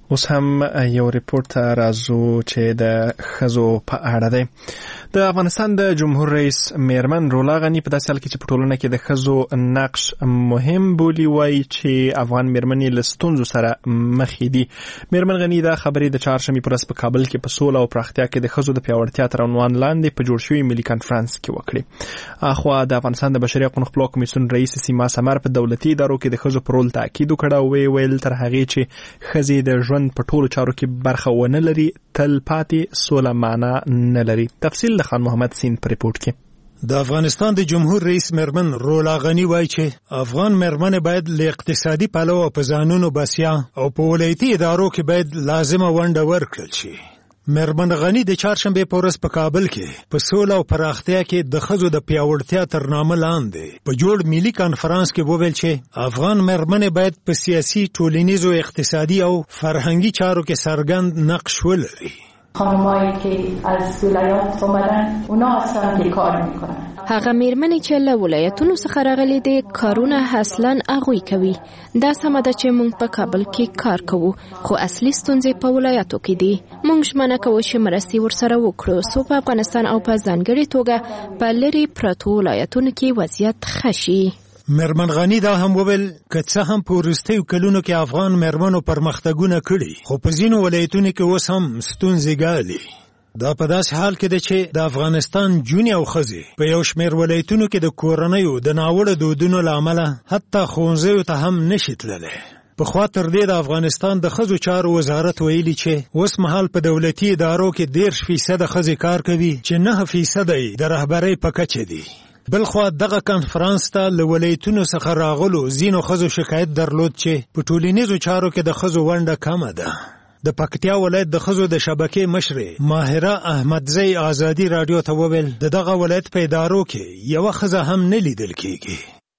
اوس هم یو ریپورت راځو چې د خزو په اړه دی. د افغانستان د جمهور رئیس میرمن رولا غنی په داسې حال کې چې په ټولنه کې د خزو نقش مهم بولی وای چې افغان میرمنې له ستونزو سره مخ دي. میرمن غنی دا خبرې د چهارشنبې پر ورځ په کابل کې په سوله او پراختیا کې د خزو د پیاوړتیا تر عنوان لاندې په جوړ شوي ملي کانفرنس کې وکړي. اخوا د افغانستان د بشري حقوقو خپلواک کمیسیون رئیس سیما سمر په دولتي ادارو کې د خزو پر رول تاکید وکړ او ویل تر هغه چې خزې د ژوند په ټولو چارو کې برخه ونه لري تل پاتې سوله معنا نه لري. تفصیل د خان محمد سین په ریپورت کې. د افغانستان د جمهور رئیس میرمن رولا غنی وایي چې افغان میرمن باید له اقتصادي پلوه په ځانونو بسیا او په ولایتي ادارو کې باید لازمه ونډه ورکړل شي. میرمن غنی د چهارشنبې په ورځ په کابل کې په سوله او پراختیا کې د ښځو د پیاوړتیا تر نامه لاندې په جوړ ملي کانفرنس کې وویل چې افغان میرمنې باید په سیاسي، ټولنیزو، اقتصادي او فرهنګي چارو کې څرګند نقش ولري. خانمایی که از ولایات اومدن اونا هستن که کار میکنن. هغه میرمنې چې له ولایتونو څخه راغلي دي کارونه اصلاً هغوی کوي. دا سمه ده چې موږ په کابل کې کار کوو خو اصلي ستونزې په ولایتو کې دي. موږ ژمنه کوو چې مرستې ورسره وکړو څو په افغانستان او په ځانګړې توګه په لرې پرتو ولایتونو کې وضعیت ښه شي. میرمن غنی دا هم وویل که څه هم په وروستیو کلونو کې افغان میرمنو پرمختګونه کړي خو په ځینو ولایتونو کې اوس هم ستونزې ګالي. دا په داسې حال کې ده چې د افغانستان جونې او ښځې په یو شمېر ولایتونو کې د کورنیو د ناوړه دودونو له امله حتی ښوونځیو ته هم نشي تللی. پخوا تر دې د افغانستان د ښځو چارو وزارت ویلي چې اوس مهال په دولتي ادارو کې 30% ښځې کار کوي چې 9% یې د رهبرۍ په کچه دي. بلخوا دغه کانفرنس ته له ولایتونو څخه راغلو ځینو ښځو شکایت درلود چې په ټولنیزو چارو کې د ښځو ونډه کمه ده. د پکتیا ولایت د ښځو د شبکې مشرې ماهره احمدزی آزادي رادیو ته وویل د دغه ولایت په ادارو کې یوه ښځه هم نه لیدل کېږي.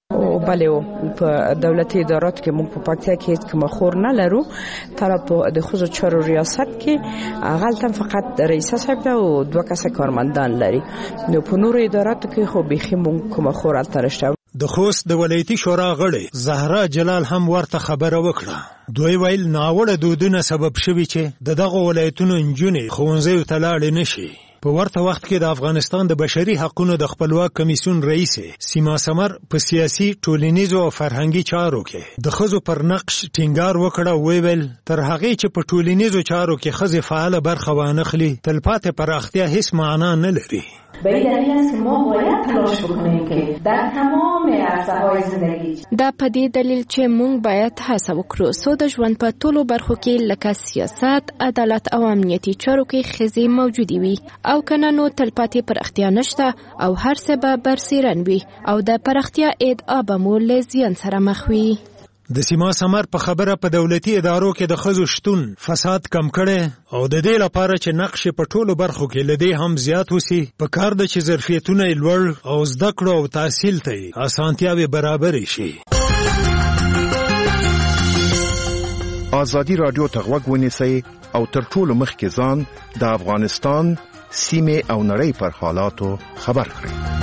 بله په دولتي ادارات کې موږ په پکتیا کې هیڅ کومه خور نه لرو. تر په د ښځو چارو ریاست کې هغلته فقط رئیسه صاحب ده او 2 کسه کارمندان لري. نو په نورو اداراتو کې خو بیخي موږ کومه خور هلته نشته. د خوست د ولایتي شورا غړې زهرا جلال هم ورته خبره وکړه. دوی ویل ناوړه دودونه سبب شوي چې د دغه ولایتونو نجونې ښوونځیو ته لاړې نشي. په ورته وخت کې د افغانستان د بشري حقوقو د خپلواک کمیسیون رئیس سیما سمر په سیاسي، ټولنیزو او فرهنګي چارو کې د ښځو پر نقش ټینګار وکړ او ویل تر هغې چې په ټولنیزو چارو کې ښځې فعاله برخه وانخلي تلپاتې پراختیا هیڅ معنا نه لري. به این دلیل است که ما باید تلاش بکنیم که در تمام عرصه‌های زندگی دا په دې دلیل چې موږ باید هڅه وکړو څو د ژوند په ټولو برخو کې لکه سیاست، عدالت او امنیتي چارو کې ښځې موجودې وي او کنه نو تلپاتې پراختیا نشته او هر څه به برسېرن وي او د پراختیا ادعا به مو له زیان سره مخ وي. د سیما سمر په خبره په دولتي ادارو کې د ښځو شتون فساد کم کړي او د دې لپاره چې نقش په ټولو برخو کې لدې هم زیات وسی په کار د چې ظرفیتونه لوړ او زده کړو او تحصیل ته اسانتیاوې برابر شي. آزادي رادیو ته غوږ ونیسئ او تر ټولو مخکې ځان د افغانستان سیمې او نړۍ پر حالاتو خبر کړئ.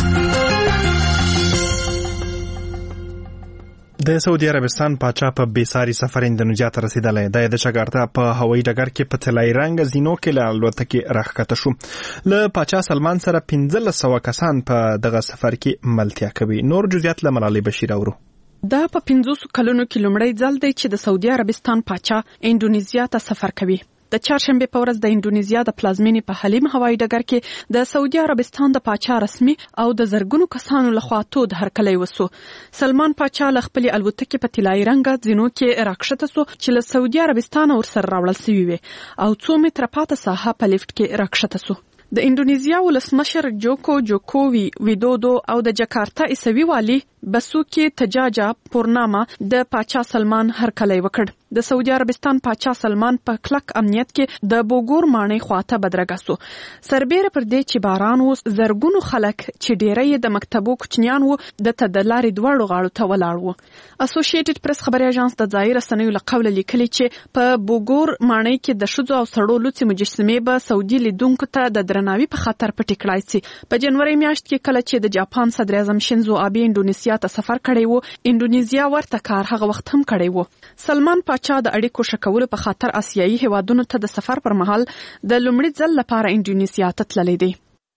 د سعودي عربستان پاچا په بیساري سفر اندونیزیا ته رسیدلی دی. د جاکارتا په هوایي ډګر کې په طلایي رنګه زینو کې له الوتکې راښکته شو. له پاچا سلمان سره 1500 کسان په دغه سفر کې ملتیا کوي. نور جزئیات له ملالۍ بشیر اورو. دا په 500 کلونو کې لومړی ځل دی چې د سعودي عربستان پاچا اندونیزیا ته سفر کوي. د چهارشنبه په ورځ د اندونیزیا د پلازمینې په حلیم هوایي ډګر کې د سعودي عربستان د پاچا رسمي او د زرګونو کسانو لخوا تود هرکلی وسو. سلمان پاچا له خپلې الوتکې په طلایي رنګه زینو کې راکښته سو چې له سعودي عربستان ورسره راوړل شوي وي او 2 متره پاته ساحه په لیفټ کې راکښته سو. د اندونیزیا ولسمشر جوکو جوکووي ویدودو او د جاکارتا عیسوي والي بسوکی تجاجا پورناما د پاچا سلمان هرکلی وکړ. د سعودي عربستان پاچا سلمان په کلک امنیت کې د بوګور ماڼۍ خواته بدرګه سو. سربېره پر دې چې باران و زرګونو خلک چې ډېری د مکتبو کوچنیان و د تدلاري دوړو غاړو ته ولاړ و. اسوسییټډ پریس خبري اژانس د ځای رسنیو له قوله لیکلي چې په بوګور ماڼۍ کې د ښځو او سړو لوڅې مجسمې به سعودي لیدونکو ته د درناوي په خطر پټ کړای شي. په جنوري میاشت کې کله چې د جاپان صدر اعظم شینزو آبی انډونیسیا ته سفر کړی وو، انډونیزیا ورته کار هغه وخت هم کړی وو. سلمان پاچا د اړیکو شکولو په خاطر آسیایي هیوادونو ته د سفر پر مهال د لومړي ځل لپاره انډونیسیا ته تللی دی.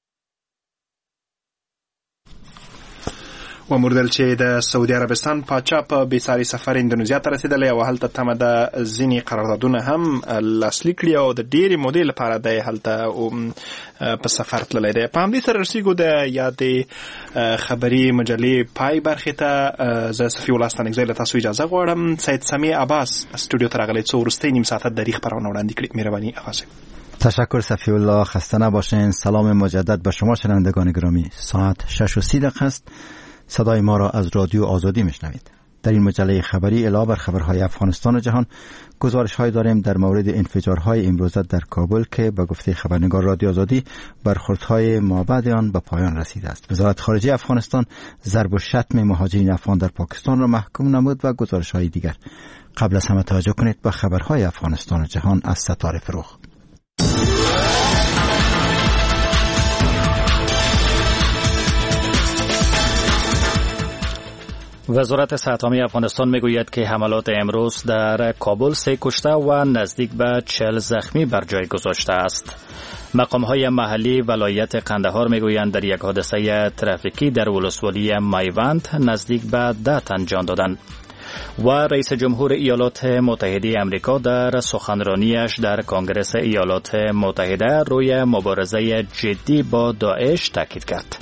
وموردل چې د سعودي عربستان پاچا په بیساري سفر اندونیزیا ته رسیدلی او هلته تمه د ځینې قراردادونه هم لاسلیک کړي او د ډېرې مودې لپاره د هلته په سفر تللی دی. په همدې سره رسیږو د یادې خبري مجلې پای برخې ته. زه صفي الله ستانکزی له تاسو اجازه غواړم. سید سمیع عباس استودیو ته راغلی څو وروستۍ نیم ساعت د دریغ خبرونه وړاندې کړي. مهرباني عباس. تشکر صفی الله، خسته نباشین. سلام مجدد به شما شنوندگان گرامی. ساعت 6:30 است. صدای ما را از رادیو آزادی میشنوید. در این مجله خبری علاوه بر خبرهای افغانستان و جهان گزارش‌های داریم در مورد انفجارهای امروزه در کابل که به گفته خبرنگار رادیو آزادی برخوردهای مابعد آن به پایان رسیده است. وزارت خارجه افغانستان ضرب و شتم مهاجرین افغان در پاکستان را محکوم نمود و گزارش‌های دیگر. قبل از همه توجه کنید به خبرهای افغانستان و جهان از ستاره فروغ. وزارت اتمی افغانستان میگوید که حملات امروز در کابل 3 کشته و نزدیک به 40 زخمی بر جای گذاشته است. مقام‌های محلی ولایت قندهار میگویند در یک حادثه ترافیکی در ولسوالی میوند نزدیک به 10 تن جان دادند. و رئیس جمهور ایالات متحده آمریکا در سخنرانیش در کنگره ایالات متحده روی مبارزه جدی با داعش تاکید کرد.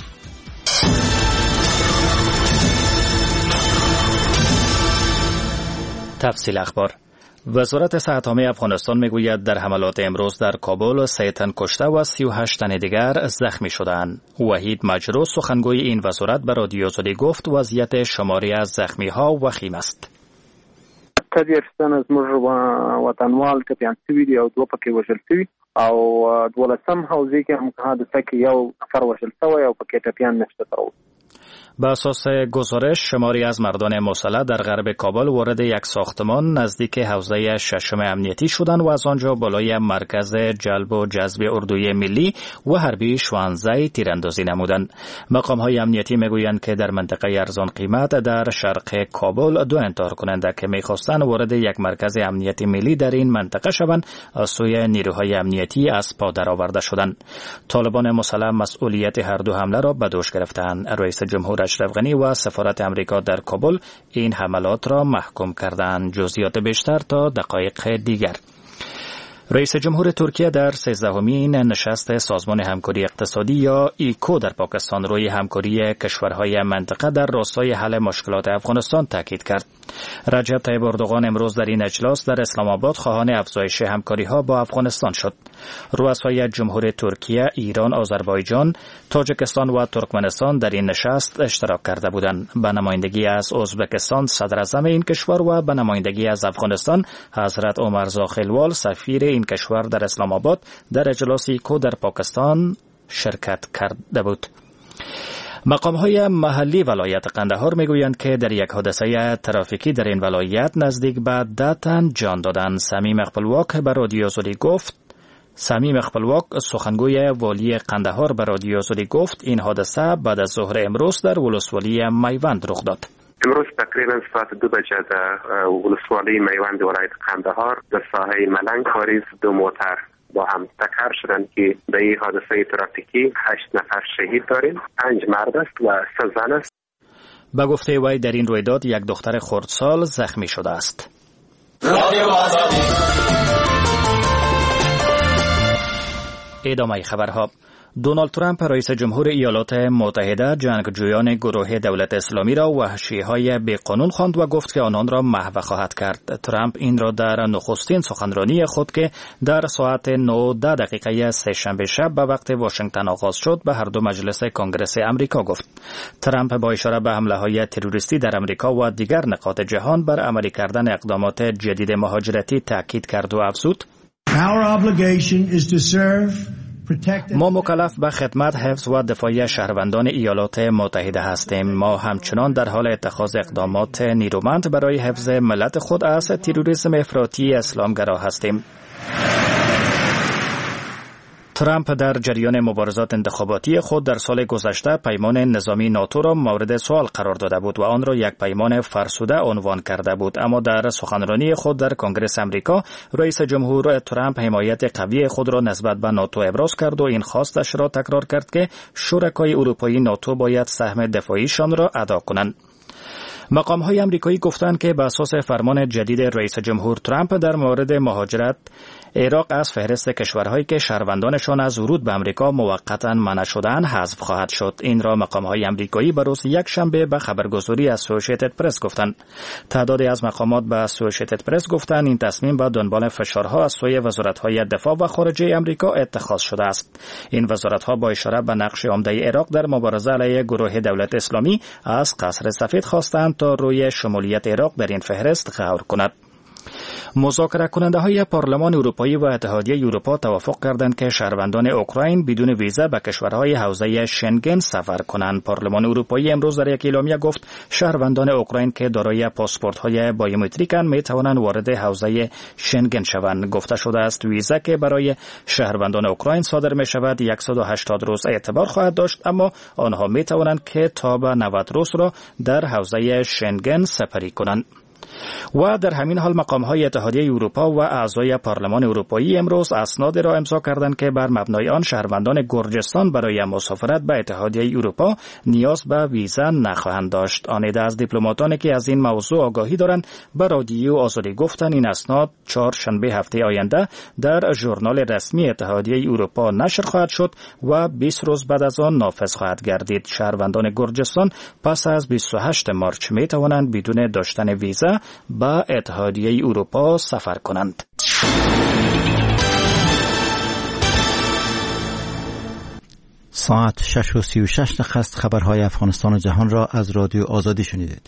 تفصیل اخبار. وزارت صحت عامه افغانستان میگوید در حملات امروز در کابل 3 تن کشته و 38 تن دیگر زخمی شدند. وحید مجروح سخنگوی این وزارت به رادیو آزادی گفت وضعیت شماری از زخمی ها وخیم است. تدیرستان از مر وطنوال ټپیان شوي دي او 2 پکې وژل شوي او 12 حوزې کې هم حادثه کې یو نفر وژل شوی او پکې ټپیان نشته. به اساس گزارش شماری از مردان مسلح در غرب کابل وارد یک ساختمان نزدیک حوزه 6 امنیتی شدند و از آنجا بالای مرکز جلب و جذب اردوی ملی و حربی شوانزه تیراندازی نمودند. مقام‌های امنیتی میگویند که در منطقه ارزان قیمت در شرق کابل 2 انتحار کننده که می‌خواستند وارد یک مرکز امنیتی ملی در این منطقه شوند از سوی نیروهای امنیتی از پا درآورده شدند. طالبان مسلح مسئولیت هر دو حمله را به دوش گرفتند. رئیس جمهور اشرف غنی و سفارت امریکا در کابل این حملات را محکوم کردند. جزئیات بیشتر تا دقایق دیگر. رئیس جمهور ترکیه در 13مین نشست سازمان همکاری اقتصادی یا ایکو در پاکستان روی همکاری کشورهای منطقه در راستای حل مشکلات افغانستان تاکید کرد. رجب طیب اردوغان امروز در این اجلاس در اسلام آباد خواهان افزایش همکاری‌ها با افغانستان شد. رؤسای جمهور ترکیه، ایران، آذربایجان، تاجیکستان و ترکمنستان در این نشست اشتراک کرده بودند. به نمایندگی از ازبکستان صدر اعظم این کشور و به نمایندگی از افغانستان حضرت عمرزا خیلوال سفیر این کشور در اسلام آباد در اجلاس ایکو در پاکستان شرکت کرده بود. مقام‌های محلی ولایت قندهار میگویند که در یک حادثه ترافیکی در این ولایت نزدیک به 10 تن جان دادند. صمیم خپلواک به رادیو آزادی گفت سخنگوی والی قندهار به رادیو آزادی گفت این حادثه بعد از ظهر امروز در ولسوالی میوند رخ داد. امروز تقریبا ساعت 2 بجه در ولسوالی میوند ولایت قندهار در ساحه ملنگ کاریز 2 موتر با هم تکر شدند که در این حادثه ترافیکی 8 نفر شهید داریم، 5 مرد است و 3 زن است. به گفته وی در این رویداد یک دختر خردسال زخمی شده است. ادامه خبرها. دونالد ترامپ رئیس جمهور ایالات متحده جنگجویان گروه دولت اسلامی را وحشی‌های بی‌قانون خواند و گفت که آنان را محو خواهد کرد. ترامپ این را در نخستین سخنرانی خود که در ساعت 9:10 سه‌شنبه شب به وقت واشنگتن آغاز شد به هر دو مجلس کنگره امریکا گفت. ترامپ با اشاره به حمله‌های تروریستی در امریکا و دیگر نقاط جهان بر عملی کردن اقدامات جدید مهاجرتی تاکید کرد و افزود: ما مکلف به خدمت، حفظ و دفاع شهروندان ایالات متحده هستیم. ما همچنان در حال اتخاذ اقدامات نیرومند برای حفظ ملت خود از تروریسم افراطی اسلامگرا هستیم. ترامپ در جریان مبارزات انتخاباتی خود در سال گذشته پیمان نظامی ناتو را مورد سوال قرار داده بود و آن را یک پیمان فرسوده عنوان کرده بود، اما در سخنرانی خود در کنگره آمریکا رئیس جمهور ترامپ حمایت قوی خود را نسبت به ناتو ابراز کرد و این خواستش را تکرار کرد که شرکای اروپایی ناتو باید سهم دفاعیشان را ادا کنند. مقام‌های آمریکایی گفتند که بر اساس فرمان جدید رئیس جمهور ترامپ در مورد مهاجرت، عراق از فهرست کشورهایی که شهروندانشان از ورود به آمریکا موقتا منع شده‌اند حذف خواهد شد. این را مقام‌های آمریکایی بر روز یکشنبه به خبرگزاری اسوسییتد پرس گفتند. تعدادی از مقامات به اسوسییتد پرس گفتند این تصمیم به دنبال فشارها از سوی وزارت‌های دفاع و خارجه آمریکا اتخاذ شده است. این وزارت‌ها با اشاره به نقش عمده عراق در مبارزه علیه گروه دولت اسلامی از قصر سفید خواستند تا روی شمولیت عراق در این فهرست غور کند. مذاکره کننده های پارلمان اروپایی و اتحادیه اروپا توافق کردند که شهروندان اوکراین بدون ویزا به کشورهای حوزه شنگن سفر کنند. پارلمان اروپایی امروز در یک اعلامیه گفت شهروندان اوکراین که دارای پاسپورت‌های بایومتریکند می توانند وارد حوزه شنگن شوند. گفته شده است ویزا که برای شهروندان اوکراین صادر می شود 180 روز اعتبار خواهد داشت، اما آنها می توانند که تا به 90 روز را در حوزه شنگن سپری کنند. و در همین حال مقام‌های اتحادیه اروپا و اعضای پارلمان اروپایی امروز اسناد را امضا کردند که بر مبنای آن شهروندان گرجستان برای مسافرت به اتحادیه اروپا نیاز به ویزا نخواهند داشت. آن عده از دیپلماتانی که از این موضوع آگاهی دارند به رادیو آزادی گفتند این اسناد چهارشنبه هفته آینده در ژورنال رسمی اتحادیه اروپا نشر خواهد شد و 20 روز بعد از آن نافذ خواهد گردید. شهروندان گرجستان پس از 28 مارچ می توانند بدون داشتن ویزا به اتحادیه اروپا سفر کنند. ساعت 6:36 است. خبرهای افغانستان و جهان را از رادیو آزادی شنیدید.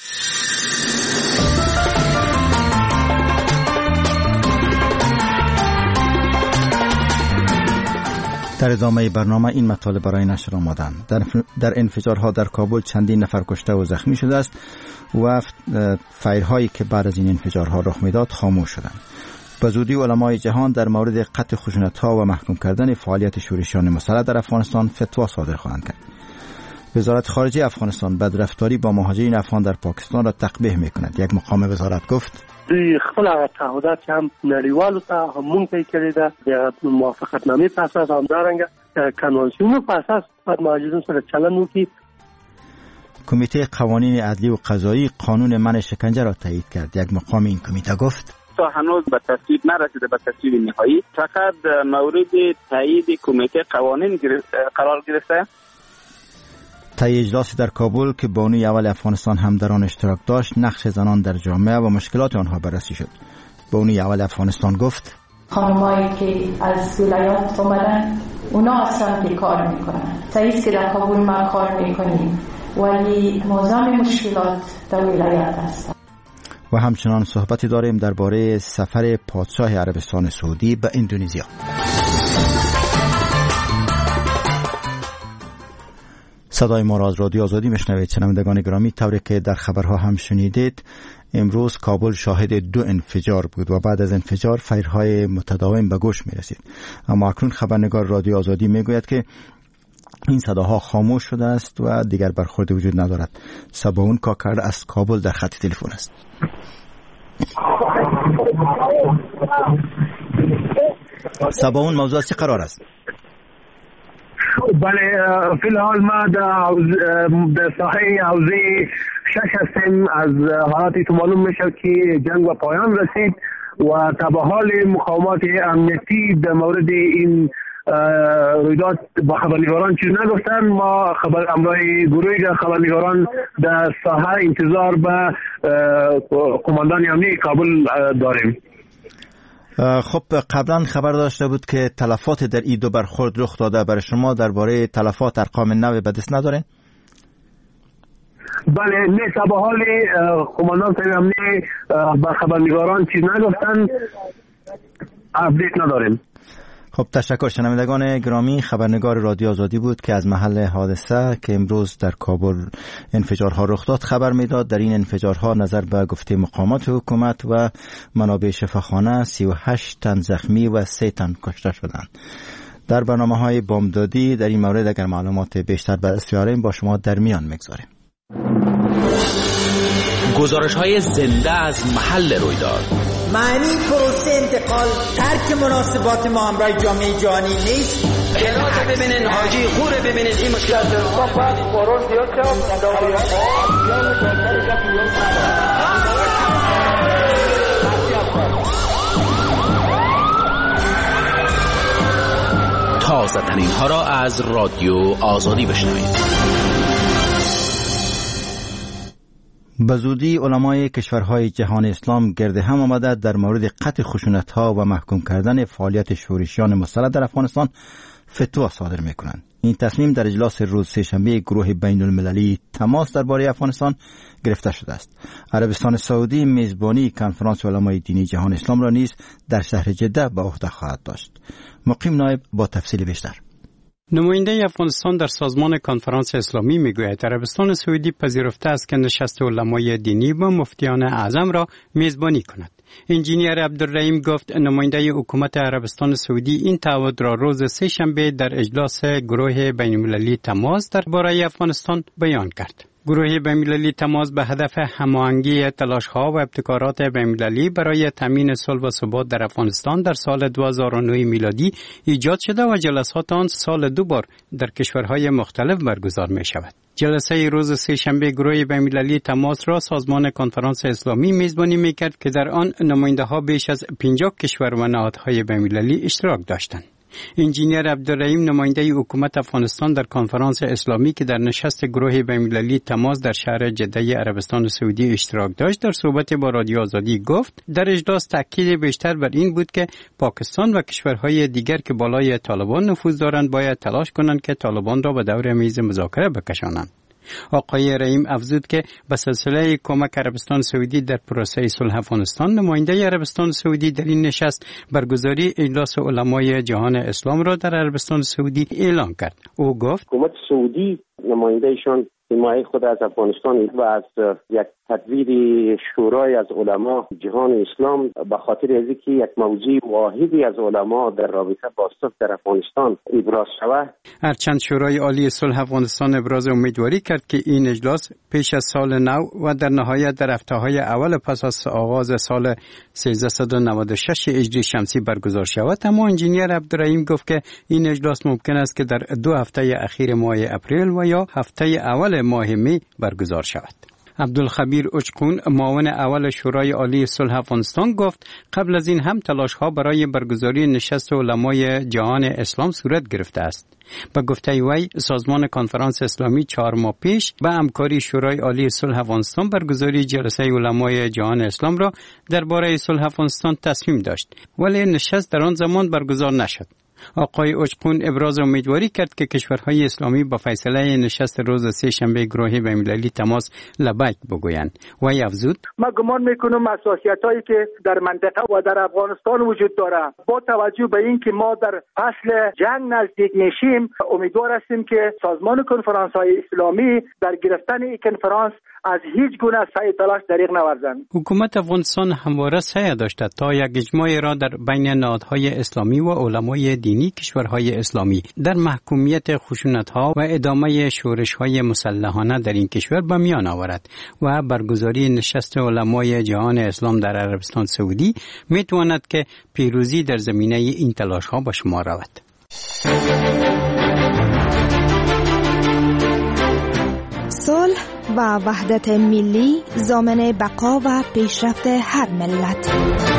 در ادامه برنامه این مطالب برای نشر آمدند. در انفجارها در کابل چندین نفر کشته و زخمی شده است و فایرهایی که بعد از این انفجارها رخ میداد خاموش شدند. به زودی علمای جهان در مورد قطع خشونت‌ها و محکوم کردن فعالیت شورشیان مسلح در افغانستان فتوا صادر خواهند کرد. وزارت خارجه افغانستان بدرفتاری با مهاجرین افغان در پاکستان را تقبیح می‌کند. یک مقام وزارت گفت دوی خپل تعهدات هم نړیوالو ته همون ته کړی ده د موافقتنامې په اساس همدارنګه کنوانسیونو په اساس پر مهاجرینو سره چلند وکړي. کمیته قوانین عدلی و قضایی قانون منع شکنجه را تایید کرد. یک مقام این کمیته گفت تا هنوز به تصویب نرسیده، به تصویب نهایی، فقط مورد تایید کمیته قوانین قرار گرفته. طی اجلاسی در کابل که بانوی اول افغانستان هم در آن اشتراک داشت، نقش زنان در جامعه و مشکلات آنها بررسی شد. بانوی اول افغانستان گفت خانمایی که از ولایات اومدن اونا اصلا که کار میکنن، سعیست که در کابل ما کار میکنیم ولی موضوع مشکلات در ولایات هستن. و همچنان صحبتی داریم درباره سفر پادشاه عربستان سعودی به اندونزیا. صدای ما را از رادیو آزادی میشنوید. شنوندگان گرامی، طوری که در خبرها هم شنیدید، امروز کابل شاهد 2 انفجار بود و بعد از انفجار فایرهای متداوم به گوش می رسید. اما اکنون خبرنگار رادیو آزادی می گوید که این صداها خاموش شده است و دیگر برخوردی وجود ندارد. سباون کاکر از کابل در خط تلفن است. سباون، موضوع چه قرار است؟ بله، فی الحال ما در ساحه حوزه 6 هستیم. از حالاتی که معلوم میشه که جنگ و پایان رسید و تا حال مقامات امنیتی در مورد این رویداد با خبرنگاران چیز نگفتن. ما امروی گروه خبرنگاران در ساحه انتظار به قماندان امنیتی کابل داریم. خب، قبلا خبر داشته بود که تلفات در این 2 برخورد رخ داده. برای شما درباره تلفات ارقام نو به دست ندارین؟ بله، نه، تا حال قماندان امنیتی به خبرنگاران چیز نگفتن، اپدیت نداریم. خب، تشکر. شنوندگان گرامی، خبرنگار رادیو آزادی بود که از محل حادثه که امروز در کابل انفجارها رخ داد خبر میداد. در این انفجارها نظر به گفته مقامات حکومت و منابع شفاخانه 38 تن زخمی و 3 تن کشته شدند. در برنامه‌های بامدادی در این مورد اگر معلومات بیشتر به دست بیاریم با شما در میان میگذاریم. گزارش‌های زنده از محل رویداد. معنی پروسه انتقال ترک مناسبات ما همراه جامعه جهانی نیست. جنازه ببینین، حاجی خوره ببینین، این مشکلات تازه ترین ها را از رادیو آزادی بشنوید. به زودی علمای کشورهای جهان اسلام گرد هم آمده در مورد قطع خشونت‌ها و محکوم کردن فعالیت شورشیان مسلح در افغانستان فتوا صادر می‌کنند. این تصمیم در اجلاس روز سه‌شنبه گروه بین المللی تماس درباره افغانستان گرفته شده است. عربستان سعودی میزبانی کنفرانس علمای دینی جهان اسلام را نیز در شهر جده به عهده خواهد داشت. مقیم نایب با تفصیل بیشتر. نماینده افغانستان در سازمان کنفرانس اسلامی میگوید عربستان سعودی پذیرفته است که نشست علمای دینی و مفتیان اعظم را میزبانی کند. انجینیر عبدالرحیم گفت نماینده حکومت عربستان سعودی این تعهد را روز سه‌شنبه در اجلاس گروه بین المللی تماس درباره افغانستان بیان کرد. گروه بین‌المللی تماس به هدف هماهنگی تلاش‌ها و ابتکارات بین‌المللی برای تامین صلح و ثبات در افغانستان در سال 2009 میلادی ایجاد شده و جلسات آن سال 2 بار در کشورهای مختلف برگزار می‌شود. جلسه روز سه‌شنبه گروه بین‌المللی تماس را سازمان کنفرانس اسلامی میزبانی می‌کرد که در آن نماینده‌ها بیش از 50 کشور و نهادهای بین‌المللی اشتراک داشتند. انجینیر عبدالرحیم نماینده حکومت افغانستان در کنفرانس اسلامی که در نشست گروه بین‌المللی تماس در شهر جده عربستان سعودی اشتراک داشت در صحبت با رادیو آزادی گفت در اجلاس تاکید بیشتر بر این بود که پاکستان و کشورهای دیگر که بالای طالبان نفوذ دارند باید تلاش کنند که طالبان را به دور میز مذاکره بکشانند. آقای رحیم افزود که به سلسله کمک عربستان سعودی در پروسه صلح افغانستان نماینده عربستان سعودی در این نشست برگزاری اجلاس علمای جهان اسلام را در عربستان سعودی اعلان کرد. او گفت حکومت سعودی نمایندهشان حمایت خود از افغانستان و از یک تدبیر شورای از علما جهان اسلام به خاطر از اینکه یک موضوع واحدی از علما در رابطه با صلح در افغانستان ابراز شود. هرچند شورای عالی صلح افغانستان ابراز امیدواری کرد که این اجلاس پیش از سال نو و در نهایت در هفته‌های اول پس از آغاز سال 1396 هجری شمسی برگزار شود، اما انجینیر عبدالرحیم گفت که این اجلاس ممکن است که در 2 هفته اخیر ماه اپریل و یا هفته اول ماه می برگزار شود. عبدالخبیر اچقون معاون اول شورای عالی صلح افغانستان گفت قبل از این هم تلاش‌ها برای برگزاری نشست علمای جهان اسلام صورت گرفته است. با گفته وی سازمان کنفرانس اسلامی 4 ماه پیش به همکاری شورای عالی صلح افغانستان برگزاری جلسه علمای جهان اسلام را درباره صلح افغانستان تصمیم داشت، ولی نشست در آن زمان برگزار نشد. آقای اچقون ابراز امیدواری کرد که کشورهای اسلامی با فیصله نشست روز سه‌شنبه گروه بین‌المللی تماس لبیک بگویند. وی افزود ما گمان میکنم اساسیتایی که در منطقه و در افغانستان وجود داره با توجه به اینکه ما در فصل جنگ نزدیک میشیم امیدوار هستیم که سازمان کنفرانس های اسلامی در گرفتن این کنفرانس از هیچ گونه سعی تلاش دریغ نورزند. حکومت افغانستان همواره سعی داشته تا یک اجماع را در بین نهادهای اسلامی و علمای دینی کشورهای اسلامی در محکومیت خشونت‌ها و ادامه شورش‌های مسلحانه در این کشور به میان آورد و برگزاری نشست علمای جهان اسلام در عربستان سعودی می‌تواند که پیروزی در زمینه این تلاش‌ها به شمار رود. صلح و وحدت ملی ضامن بقا و پیشرفت هر ملت.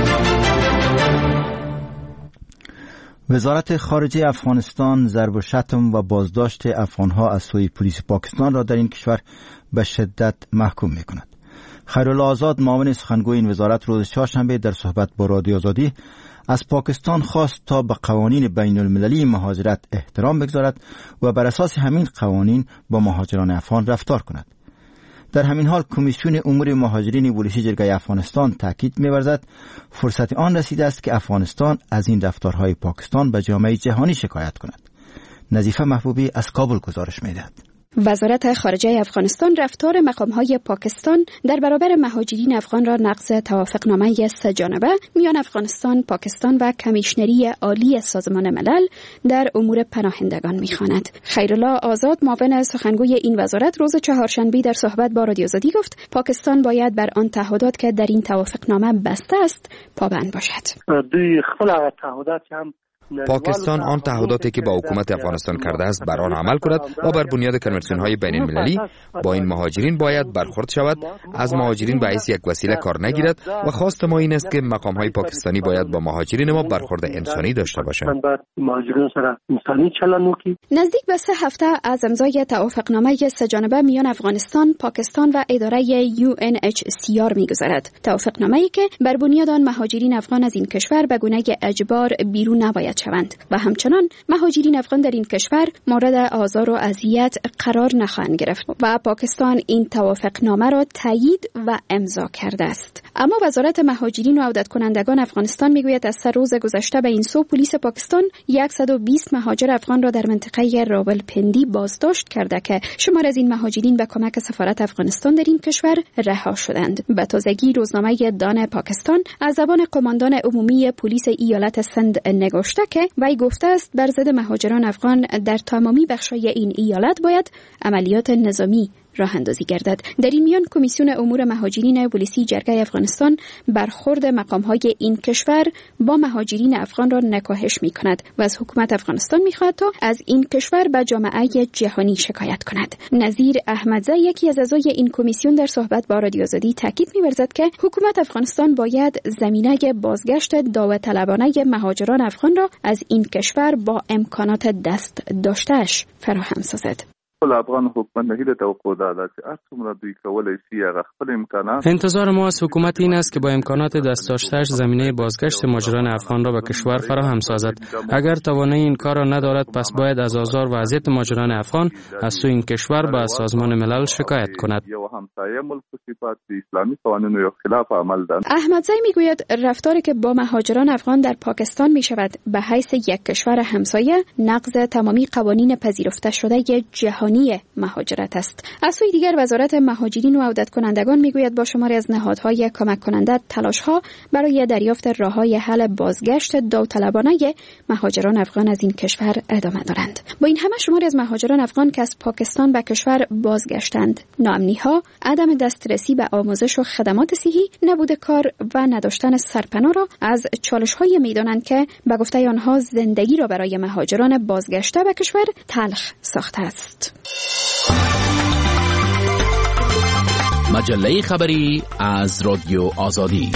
وزارت خارجه افغانستان ضرب و شتم و بازداشت افغانها از سوی پلیس پاکستان را در این کشور به شدت محکوم می کند. خیرالله آزاد معاون سخنگوی این وزارت روز چهارشنبه در صحبت با رادیو آزادی از پاکستان خواست تا به قوانین بین المللی مهاجرت احترام بگذارد و بر اساس همین قوانین با مهاجران افغان رفتار کند. در همین حال کمیسیون امور مهاجرین ولشی جرگه افغانستان تاکید می‌ورزد فرصت آن رسیده است که افغانستان از این رفتارهای پاکستان به جامعه جهانی شکایت کند. نظیفه محبوبی از کابل گزارش می‌دهد. وزارت خارجه افغانستان رفتار مقام‌های پاکستان در برابر مهاجرین افغان را نقض توافقنامه سه‌جانبه میان افغانستان، پاکستان و کمیشنری عالی سازمان ملل در امور پناهندگان می‌خواند. خیرالله آزاد معاون سخنگوی این وزارت روز چهارشنبه در صحبت با رادیو آزادی گفت پاکستان باید بر آن تعهدات که در این توافقنامه بسته است پابند باشد. پاکستان آن تعهداتی که با حکومت افغانستان کرده است بر آن عمل کند و بر بنیاد کنوانسیون‌های بین‌المللی با این مهاجرین باید برخورد شود، از مهاجرین به حیث یک وسیله کار نگیرد و خواست ما این است که مقام‌های پاکستانی باید با مهاجرین ما برخورد انسانی داشته باشند. نزدیک به 3 هفته از امضای توافقنامه سه‌جانبه میان افغانستان، پاکستان و اداره UNHCR می‌گذرد. توافقنامه‌ای که بر بنیاد آن مهاجرین افغان از این کشور به گونه اجبار بیرون نباید شوند و همچنان مهاجرین افغان در این کشور مورد آزار و اذیت قرار نخواهند گرفت و پاکستان این توافقنامه را تایید و امضا کرده است. اما وزارت مهاجرین و عودت کنندگان افغانستان میگوید از 3 روز گذشته به این سو پلیس پاکستان 120 مهاجر افغان را در منطقه راولپندی بازداشت کرده که شمار از این مهاجرین به کمک سفارت افغانستان در این کشور رها شدند. به تازگی روزنامه دان پاکستان از زبان قماندان عمومی پلیس ایالت سند نگاشته که وی گفته است بر ضد مهاجران افغان در تمامی بخش‌های این ایالت باید عملیات نظامی راه اندازی گردد. در این میان کمیسیون امور مهاجرین پلیسی جرگه افغانستان برخورد مقام‌های این کشور با مهاجرین افغان را نکاهش می‌کند و از حکومت افغانستان می‌خواهد تا از این کشور به جامعه جهانی شکایت کند. نظیر احمدزی یکی از اعضای این کمیسیون در صحبت با رادیو آزادی تاکید می‌ورزد که حکومت افغانستان باید زمینه بازگشت داوطلبانه مهاجران افغان را از این کشور با امکانات دست داشته‌اش فراهم سازد. افغان حکومت نه هیله توقع داده چې هر څومره دوی کولای شي هغه خپل امکانات. انتظار ما از حکومت این است که با امکانات دست داشته‌اش زمینه بازگشت مهاجران افغان را به کشور فراهم سازد. اگر توانایی این کار را ندارد پس باید از آزار و اذیت مهاجران افغان از سوی این کشور به سازمان ملل شکایت کند. یو همسایه ملک صفات اسلامی قوانین و خلاف عمل دارد. احمدزی میگوید رفتاری که با مهاجران افغان در پاکستان میشود به حیث یک کشور همسایه نقض تمامی قوانین پذیرفته شده جهانی مهاجرت است. از سوی دیگر وزارت مهاجرین و عودت کنندگان میگوید با شماری از نهادهای کمک کننده تلاش‌ها برای دریافت راه‌های حل بازگشت داوطلبانه مهاجران افغان از این کشور ادامه دارند. با این همه شماری از مهاجران افغان که از پاکستان به کشور بازگشتند، ناامنی‌ها، عدم دسترسی به آموزش و خدمات صحی، نبود کار و نداشتن سرپناه را از چالش‌های میدانند که به گفته آنها زندگی را برای مهاجران بازگشته به کشور تلخ ساخته است. مجله خبری از رادیو آزادی.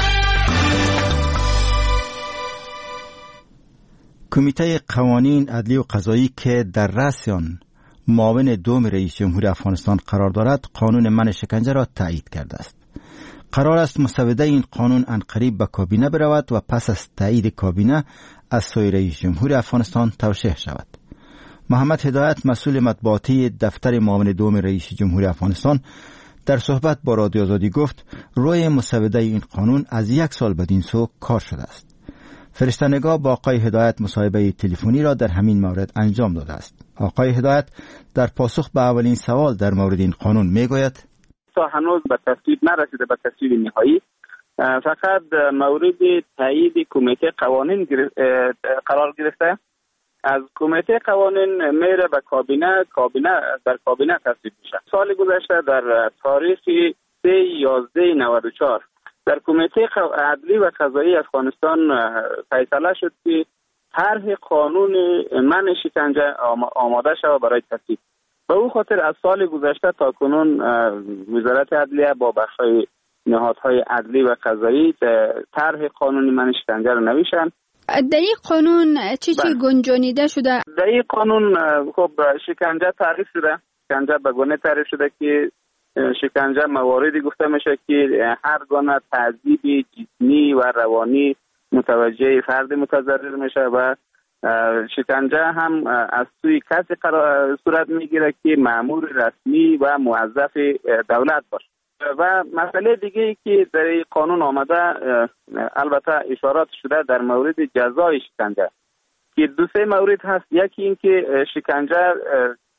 کمیته قوانین عدلی و قضایی که در رأس آن معاون دوم رئیس جمهور افغانستان قرار دارد قانون منع شکنجه را تایید کرده است. قرار است مسوده این قانون عنقریب به کابینه برود و پس از تایید کابینه از سوی رئیس جمهور افغانستان توشیح شود. محمد هدایت مسئول مطبوعاتی دفتر معاون دوم رئیس جمهور افغانستان در صحبت با رادیو آزادی گفت روی مسوده این قانون از 1 سال بدین سو کار شده است. فرشته‌نگار با آقای هدایت مصاحبه تلفنی را در همین مورد انجام داده است. آقای هدایت در پاسخ به اولین سوال در مورد این قانون میگوید هنوز به تصویب نرسیده، به تصویب نهایی، فقط مورد تایید کمیته قوانین قرار گرفته. از کمیته قوانین میره به کابینه در کابینه تصویب میشه. سال گذشته در تاریخ 3/11/94 در کمیته عدلی و قضایی افغانستان فیصله شد که طرح قانون منع شکنجه آماده شود برای تصویب. به او خاطر از سال گذشته تا کنون وزارت عدلیه با بخش‌های نهادهای عدلی و قضایی طرح قانون منع شکنجه را نوشتند. در این قانون چی گنجانیده شده؟ در این قانون خب شکنجه تعریف شده. شکنجه به گونه تعریف شده که شکنجه مواردی گفته میشه که هر گونه تعذیب جسمی و روانی متوجه فرد متضرر میشه و شکنجه هم از سوی کسی صورت میگیره که مأمور رسمی و موظف دولت باشه. و مسئله دیگه ای که در این قانون آمده البته اشارات شده در مورد جزای شکنجه که 2-3 مورد هست. یکی این که شکنجه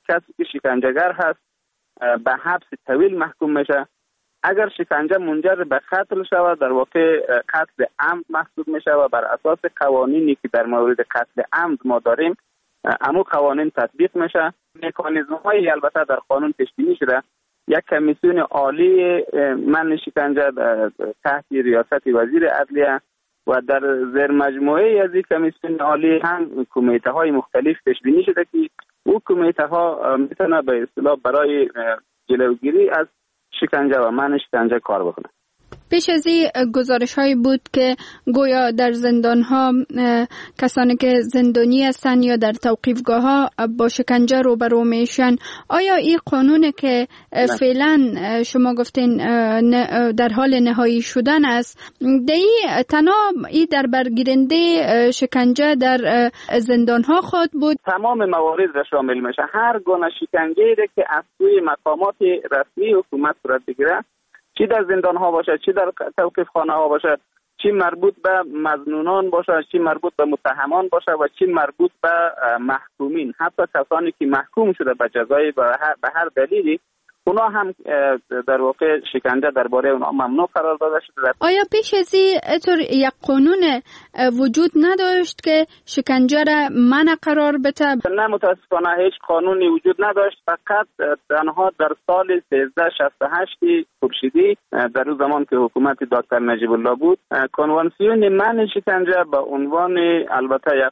کسی که شکنجهگر هست به حبس طویل محکوم میشه. اگر شکنجه منجر به قتل شود در واقع قتل عمد محسوب میشه و بر اساس قوانینی که در مورد قتل عمد ما داریم امو قوانین تطبیق میشه. مکانیزم هایی البته در قانون پیش بینی شده. یک کمیسیون عالی منع شکنجه تحت ریاست وزیر عدلیه و در زیر مجموعه از این کمیسیون عالی هم کمیته های مختلف پیش بینی شده که او کمیته ها میتونه به اصطلاح برای جلوگیری از شکنجه و منع شکنجه کار بکنه. پیش از این گزارش هایی بود که گویا در زندان ها کسانی که زندانی هستند یا در توقیفگاه ها با شکنجه روبرو میشن. آیا این قانون که فعلا شما گفتین در حال نهایی شدن است تنها این در برگیرنده شکنجه در زندان ها خواهد بود؟ تمام موارد را شامل میشه. هر گونه شکنجه که از سوی مقامات رسمی حکومت صورت بگیره، چی در زندان ها باشه، چی در توقیف خانه ها باشه، چی مربوط به مظنونان باشه، چی مربوط به متهمان باشه و چی مربوط به محکومین، حتی کسانی که محکوم شده به جزای به هر دلیلی، اونا هم در واقع شکنجه درباره اونا ممنوع قرار داده شده. آیا پیش از این طور یک قانون وجود نداشت که شکنجه را منع قرار بده؟ نه، متاسفانه هیچ قانونی وجود نداشت. فقط تنها در سال 1368 خورشیدی در اون زمان که حکومت دکتر نجیب الله بود، کنوانسیون منع شکنجه به عنوان البته یک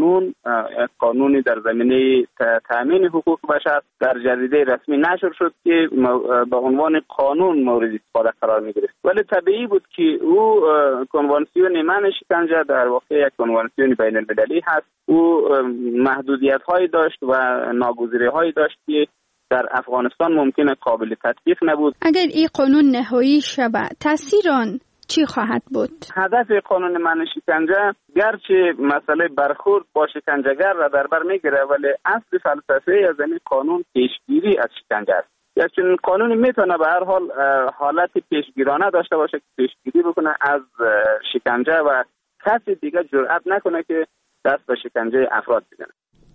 قانونی در زمینه تامین حقوق بشر در جریده رسمی نشر شد که به عنوان قانون مورد استفاده قرار می‌گرفت. ولی طبیعی بود که او کنوانسیون منع شکنجه در واقع یک کنوانسیون بین المللی هست. او محدودیت‌هایی داشت و ناگزیری‌هایی داشت که در افغانستان ممکنه قابل تطبیق نبود. اگر این قانون نهایی شود تأثیر آن چی خواهد بود؟ هدف قانون منع شکنجه گرچه مسئله برخورد با شکنجهگر را در بر میگیره، ولی اصل فلسفه از این قانون پیشگیری از شکنجه است. یعنی قانون میتونه به هر حال حالت پیشگیرانه داشته باشه که پیشگیری بکنه از شکنجه و کسی دیگه جرئت نکنه که دست به شکنجه افراد بزنه.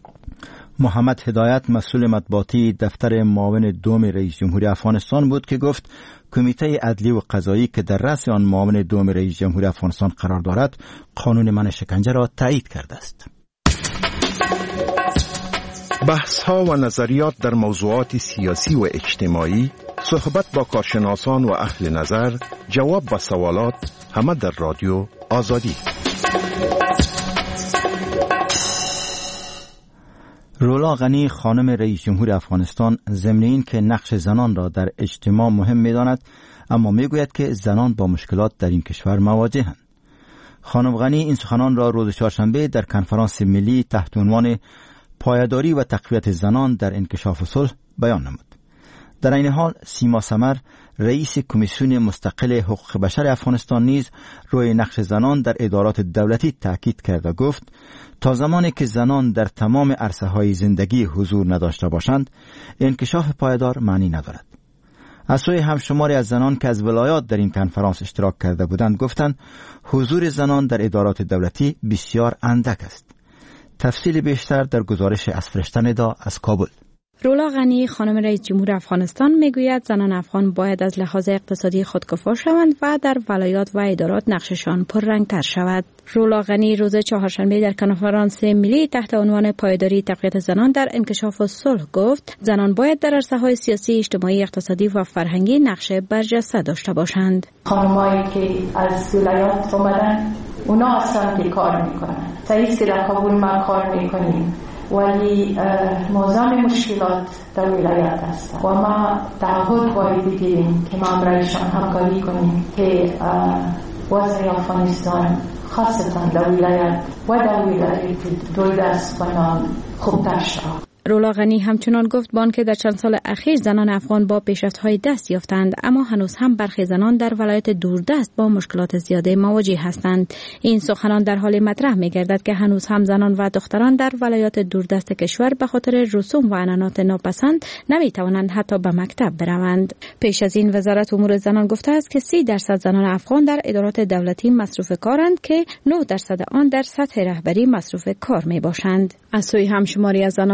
محمد هدایت مسئول مطبوعاتی دفتر معاون دوم رئیس جمهوری افغانستان بود که گفت کمیته عدلی و قضایی که در رأس آن معاون دوم رئیس جمهوری افغانستان قرار دارد قانون منع شکنجه را تایید کرده است. بحث ها و نظریات در موضوعات سیاسی و اجتماعی، صحبت با کارشناسان و اهل نظر، جواب به سوالات، همه در رادیو آزادی. رولا غنی خانم رئیس جمهور افغانستان ضمن این که نقش زنان را در اجتماع مهم می‌داند، اما میگوید که زنان با مشکلات در این کشور مواجه‌اند. خانم غنی این سخنان را روز چهارشنبه در کنفرانس ملی تحت عنوان پایداری و تقویت زنان در انکشاف صلح بیان نمود. در این حال سیما سمر رئیس کمیسیون مستقل حقوق بشر افغانستان نیز روی نقش زنان در ادارات دولتی تاکید کرد و گفت تا زمانی که زنان در تمام عرصه‌های زندگی حضور نداشته باشند انکشاف پایدار معنی ندارد. از سوی همشماری از زنان که از ولایات در این کنفرانس اشتراک کرده بودند گفتند حضور زنان در ادارات دولتی بسیار اندک است. تفصیل بیشتر در گزارش از فرشته ندا از کابل. رولا غنی خانم رئیس جمهور افغانستان میگوید زنان افغان باید از لحاظ اقتصادی خودکفا شوند و در ولایات و ادارات نقششان پررنگتر شود. رولا غنی روز چهارشنبه در کنفرانس ملی تحت عنوان پایداری تقویت زنان در انکشاف صلح گفت زنان باید در عرصه‌های سیاسی، اجتماعی، اقتصادی و فرهنگی نقش برجسته داشته باشند. خانمایی که از ولایات اومدن اونا هستن که کار میکنن. صحیح که در کابل ما کار میکنیم ولی معظم مشکلات در ولایت است و ما تعهد باید بگیریم که ما برایشان همکاری کنیم که وضع افغانستان خاصتا در ولایت و در ولایت دوردست و نام خوبتر شود. رولا غنی همچنان گفت بانکه در چند سال اخیر زنان افغان با پیشرفت‌های دست یافتند، اما هنوز هم برخی زنان در ولایت دوردست با مشکلات زیاده مواجه هستند. این سخنان در حال مطرح می‌گردد که هنوز هم زنان و دختران در ولایات دوردست کشور به خاطر رسوم و عنعنات ناپسند نمی‌توانند حتی به مکتب بروند. پیش از این وزارت امور زنان گفته است که 30% زنان افغان در ادارات دولتی مصروف کارند که 9% آن در سطح رهبری مصروف کار می‌باشند. از سوی همشماری از زنان ولایت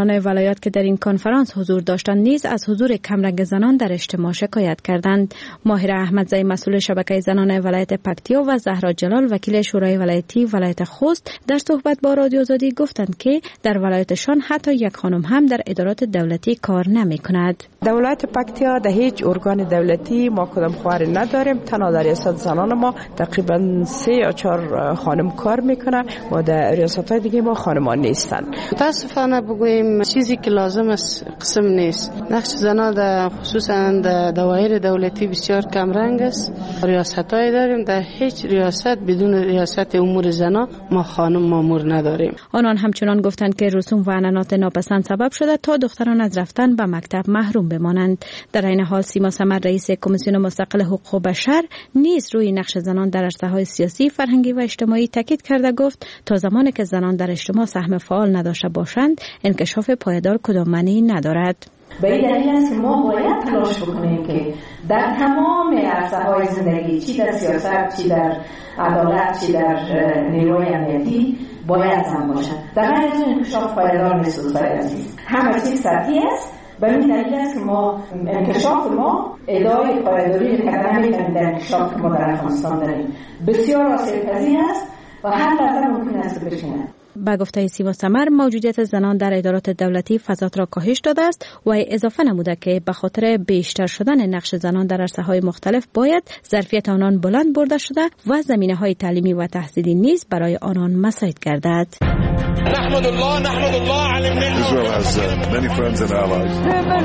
ولایات که در این کنفرانس حضور داشتند نیز از حضور کمرنگ زنان در اجتماع شکایت کردند. ماهره احمدزی مسئول شبکه زنان ولایت پکتیا و زهرا جلال وکیل شورای ولایتی ولایت خوست در صحبت با رادیو آزادی گفتند که در ولایتشان حتی یک خانم هم در ادارات دولتی کار نمی‌کند. در ولایت پکتیا در هیچ ارگان دولتی ما کدام خواهر نداریم. تنها در ریاست زنان ما تقریبا 3 یا 4 خانم کار میکنن و در ریاست‌های دیگه ما خانمان نیستن. متاسفانه بگوییم چیزی که لازم است قسم نیست. نقش زنان در خصوصا در دوایر دولتی بسیار کم رنگ است. ریاست‌های داریم، در هیچ ریاست بدون ریاست امور زنان ما خانم مامور نداریم. آنان همچنان گفتند که رسوم و عنعنات ناپسند سبب شده تا دختران از رفتن به مکتب محروم بمانند. در این حال سیما سمر رئیس کمیسیون مستقل حقوق بشر نیز روی نقش زنان در عرصه‌های سیاسی، فرهنگی و اجتماعی تاکید کرده گفت تا زمانی که زنان در اجتماع سهم فعال نداشته باشند انکشاف پایدار کدام معنی ندارد. به این دلیل است که ما باید تلاش بکنیم که در تمام عرصه‌های زندگی، چی در سیاست، چی در عدالت، چی در نیروی امنیتی باید زن باشند. در غیر از این انکشاف پایدار نیست دوستان عزیز. همه چیز سطحی است. به این دلیل است که ما انکشاف ما ادعای پایداری کردن نمی‌کنیم. در انکشاف که ما در افغانستان داریم بسیار آسیب‌پذیر است و هر لحظه ممکن است که بشینه. با گفته سیما سمر موجودیت زنان در ادارات دولتی فساد را کاهش داده است و اضافه نموده که به خاطر بیشتر شدن نقش زنان در عرصه‌های مختلف باید ظرفیت آنان بلند برده شده و زمینه‌های تعلیمی و تحصیلی نیز برای آنان مساعد گردد. نحمد الله على Israel has many friends and allies.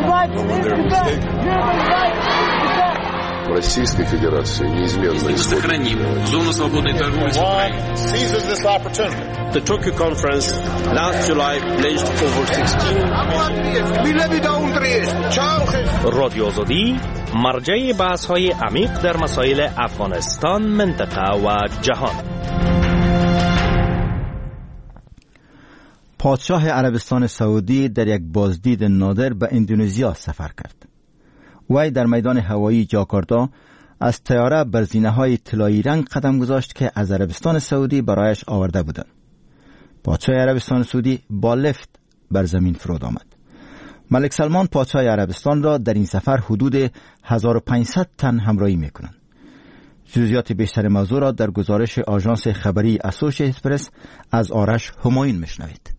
Российской Федерации неизменно сохраним зону свободной торговли с Украиной. Seizes this opportunity. The Tokyo conference last July pledged over 16 رادیو آزادی مرجع بحث‌های عمیق در مسائل افغانستان، منطقه و جهان. پادشاه عربستان سعودی در یک بازدید نادر به اندونزیا سفر کرد. وی در میدان هوایی جاکارتا از طیاره بر زینه‌های طلایی رنگ قدم گذاشت که از عربستان سعودی برایش آورده بودند. پادشاه عربستان سعودی با لفت بر زمین فرود آمد. ملک سلمان پادشاه عربستان را در این سفر حدود 1500 تن همراهی می‌کنند. جزئیات بیشتر موضوع را در گزارش آژانس خبری اسوسییتد پرس از آرش همایون میشنوید.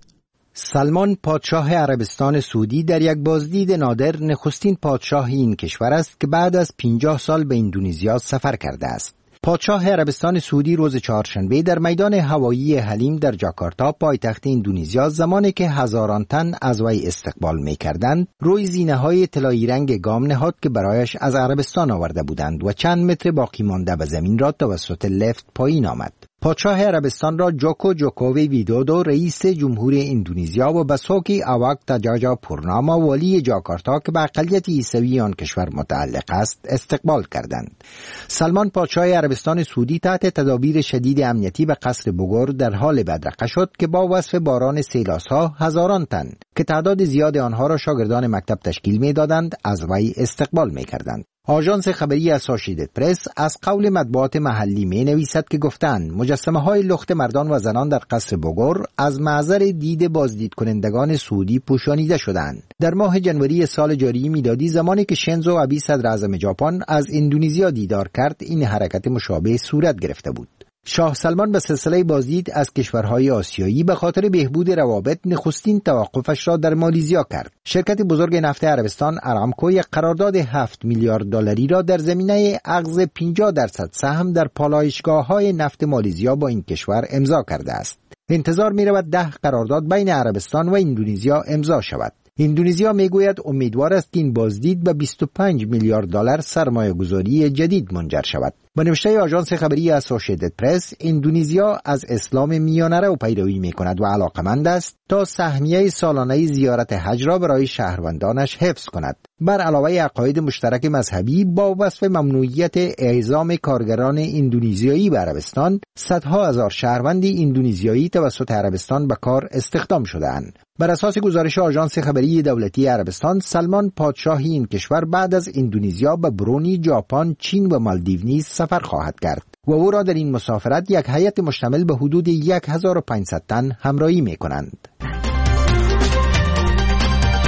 سلمان پادشاه عربستان سعودی در یک بازدید نادر نخستین پادشاه این کشور است که بعد از 50 سال به اندونزیا سفر کرده است. پادشاه عربستان سعودی روز چهارشنبه در میدان هوایی حلیم در جاکارتا پایتخت اندونزیا زمانی که هزاران تن از وی استقبال می‌کردند روی زینه‌های طلایی رنگ گام نهاد که برایش از عربستان آورده بودند و چند متر باقی مانده به زمین را توسط لفت پایین آمد. پادشاه عربستان را جوکو جوکووی ویدودو رئیس جمهور اندونزیا و بسوکی آواک تاجاجا پورناما ولی جاکارتا که به اقلیت عیسوی آن کشور متعلق است استقبال کردند. سلمان پادشاه عربستان سعودی تحت تدابیر شدید امنیتی به قصر بوگور در حال بدرقه شد که با وصف باران سیلاس‌ها هزاران تن که تعداد زیاد آنها را شاگردان مکتب تشکیل می‌دادند از وی استقبال می‌کردند. آژانس خبری اسوسییتد پرس از قول مطبوعات محلی می نویسد که گفتند مجسمه های لخت مردان و زنان در قصر بوگور از معذر دید بازدید کنندگان سعودی پوشانیده شدند. در ماه جنوری سال جاری میلادی زمانی که شنزو آبی صدر اعظم ژاپن از اندونزیا دیدار کرد این حرکت مشابه صورت گرفته بود. شاه سلمان به سلسله بازدید از کشورهای آسیایی به خاطر بهبود روابط نخستین توقفش را در مالزیا کرد. شرکت بزرگ نفت عربستان ارامکو یک قرارداد 7 میلیارد دلاری را در زمینه اخذ 50% سهم در پالایشگاه‌های نفت مالزیا با این کشور امضا کرده است. انتظار می‌رود 10 قرارداد بین عربستان و اندونزیا امضا شود. اندونزیا میگوید امیدوار است که این بازدید به 25 میلیارد دلار سرمایه‌گذاری جدید منجر شود. با نوشته آژانس خبری اسوسییتد پرس، اندونزیا از اسلام میانه‌رو پیروی می‌کند و علاقمند است تا سهمیه سالانه زیارت حج را برای شهروندانش حفظ کند. بر علاوه عقاید مشترک مذهبی با وصف ممنوعیت اعزام کارگران اندونزیایی به عربستان، صدها هزار شهروند اندونزیایی توسط عربستان به کار استخدام شده‌اند. بر اساس گزارش آژانس خبری دولتی عربستان، سلمان پادشاه این کشور بعد از اندونزیا به برونی، ژاپن، چین و مالدیو نیز سفر خواهد کرد و او را در این مسافرت یک هیئت مشتمل به حدود 1500 تن همراهی می‌کنند.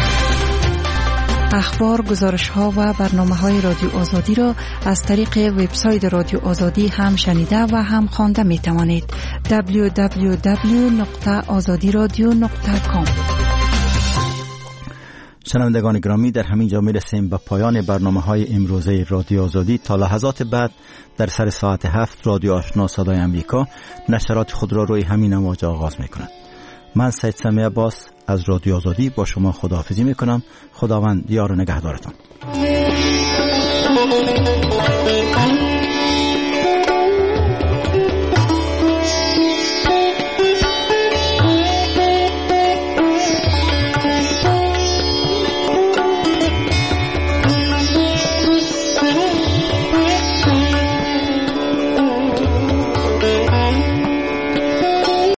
اخبار، گزارش‌ها و برنامه‌های رادیو آزادی را از طریق وبسایت رادیو آزادی هم شنیده و هم خوانده می‌توانید. www.azadiradio.com. شنوندگان گرامی، در همین جا می‌رسیم به پایان برنامه‌های امروزه رادیو آزادی. تا لحظات بعد در سر ساعت 7 رادیو آشنا صدای امریکا نشرات خود را روی همین امواج آغاز می‌کند. من سید سمیع عباس از رادیو آزادی با شما خداحافظی می‌کنم. خداوند یار و نگهدارتان.